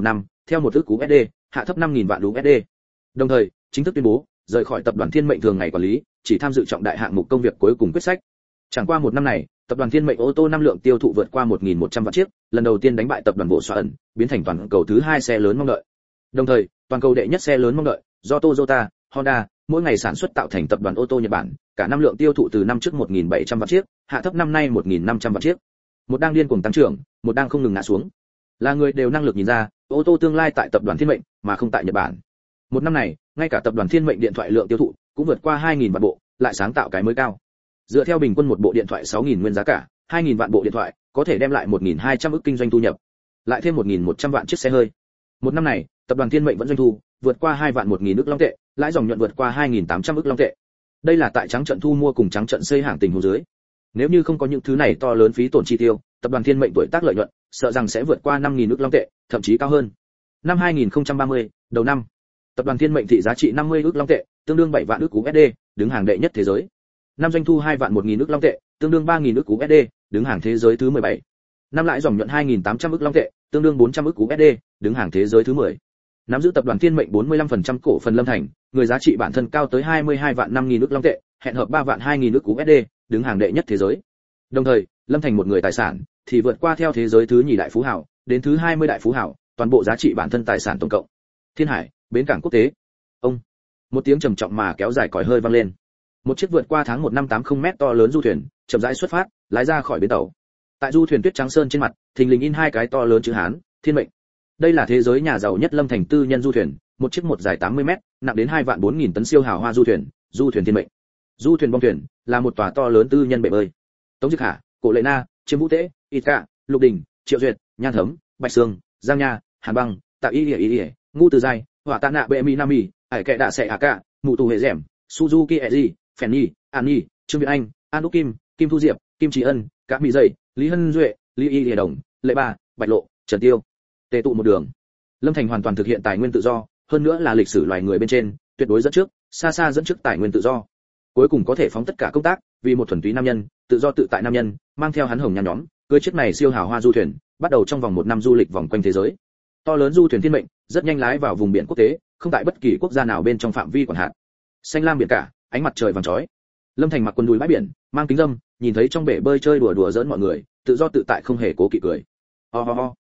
theo một ức u ét đê, hạ thấp năm nghìn vạn u ét đê. Đồng thời, chính thức tuyên bố rời khỏi tập đoàn Thiên Mệnh thường ngày quản lý, chỉ tham dự trọng đại hạng mục công việc cuối cùng quyết sách. Chẳng qua một năm này, tập đoàn Thiên Mệnh ô tô năm lượng tiêu thụ vượt qua một nghìn một trăm vạn chiếc, lần đầu tiên đánh bại tập đoàn Volkswagen, biến thành toàn cầu thứ hai xe lớn mong đợi. Đồng thời, toàn cầu đệ nhất xe lớn mong đợi, do Toyota, Honda, mỗi ngày sản xuất tạo thành tập đoàn ô tô Nhật Bản, cả năm lượng tiêu thụ từ năm trước một nghìn bảy trăm vạn chiếc, hạ thấp năm nay một nghìn năm trăm vạn chiếc. Một đang điên cuồng tăng trưởng, một đang không ngừng ngã xuống. Là người đều năng lực nhìn ra, ô tô tương lai tại tập đoàn Thiên Mệnh, mà không tại Nhật Bản. Một năm này, ngay cả tập đoàn Thiên Mệnh điện thoại lượng tiêu thụ cũng vượt qua hai nghìn vạn bộ, lại sáng tạo cái mới cao. Dựa theo bình quân một bộ điện thoại sáu nghìn nguyên giá cả, hai nghìn vạn bộ điện thoại có thể đem lại một nghìn hai trăm ức kinh doanh thu nhập, lại thêm một nghìn một trăm vạn chiếc xe hơi. Một năm này, tập đoàn Thiên Mệnh vẫn doanh thu vượt qua hai vạn một nghìn ức long tệ, lãi dòng nhuận vượt qua hai nghìn tám trăm ức long tệ. Đây là tại trắng trận thu mua cùng trắng trận xây hàng tình huống dưới. Nếu như không có những thứ này to lớn phí tổn chi tiêu, tập đoàn Thiên Mệnh tuổi tác lợi nhuận sợ rằng sẽ vượt qua năm nghìn ức long tệ, thậm chí cao hơn. Năm hai nghìn không trăm ba mươi, đầu năm, tập đoàn Thiên Mệnh thị giá trị năm mươi ức long tệ, tương đương bảy vạn ức u ét đê, đứng hàng đệ nhất thế giới. Năm doanh thu hai vạn một nghìn ức long tệ, tương đương ba nghìn ức u ét đê, đứng hàng thế giới thứ mười bảy. Năm lãi dòng nhuận hai nghìn tám trăm ức long tệ, tương đương bốn trăm ức u ét đê, đứng hàng thế giới thứ mười. Nắm giữ tập đoàn Thiên Mệnh bốn mươi lăm phần trăm cổ phần Lâm Thành, người giá trị bản thân cao tới hai mươi hai vạn năm nghìn ức long tệ, hẹn hợp ba vạn hai nghìn ức u ét đê, đứng hàng đệ nhất thế giới. Đồng thời, Lâm Thành một người tài sản thì vượt qua theo thế giới thứ nhì đại phú hảo, đến thứ hai mươi đại phú hảo, toàn bộ giá trị bản thân tài sản tổng cộng. Thiên Hải, bến cảng quốc tế. Ông, một tiếng trầm trọng mà kéo dài còi hơi vang lên. Một chiếc vượt qua tháng một năm tám mươi mét to lớn du thuyền, chậm rãi xuất phát, lái ra khỏi bến tàu. Tại du thuyền tuyết trắng sơn trên mặt, thình lình in hai cái to lớn chữ Hán, Thiên Mệnh. Đây là thế giới nhà giàu nhất Lâm Thành tư nhân du thuyền, một chiếc một dài tám mươi mét, nặng đến hai vạn bốn nghìn tấn siêu hào hoa du thuyền, du thuyền Thiên Mệnh. Du thuyền bong thuyền là một tòa to lớn tư nhân bể bơi. Tống Diệc Hà, Cổ Lệ Na, Chiêm Vũ Tế, Ít Cả, Lục Đình, Triệu Duyệt, Nhan Thấm, Bạch Sương, Giang Nha, Hàn Băng, Tạ Y Lệ Y Lệ, Ngu Từ Giai, Hỏa Tạ Nạ Bệ Mi Nam Mi, Hải Kệ Đạ Sệ Hà Cả, Mụ Tù Hệ Dẻm, Suzuki Eji, Phèn Nhi, An Nhi, Trương Việt Anh, An Úc Kim, Kim Thu Diệp, Kim Trí Ân, Các Mỹ Dậy, Lý Hân Duệ, Lý Y Lệ Đồng, Lệ Ba, Bạch Lộ, Trần Tiêu. Tề tụ một đường. Lâm Thành hoàn toàn thực hiện tài nguyên tự do, hơn nữa là lịch sử loài người bên trên, tuyệt đối dẫn trước, xa xa dẫn trước tài nguyên tự do. Cuối cùng có thể phóng tất cả công tác, vì một thuần túy nam nhân, tự do tự tại nam nhân, mang theo hắn hồng nhan nhóm, cưới chiếc này siêu hào hoa du thuyền, bắt đầu trong vòng một năm du lịch vòng quanh thế giới. To lớn du thuyền Thiên Mệnh, rất nhanh lái vào vùng biển quốc tế, không tại bất kỳ quốc gia nào bên trong phạm vi quản hạt. Xanh lam biển cả, ánh mặt trời vàng chói. Lâm Thành mặc quần đùi bãi biển, mang kính râm, nhìn thấy trong bể bơi chơi đùa đùa giỡn mọi người, tự do tự tại không hề cố kỵ cười. Ho ho ho.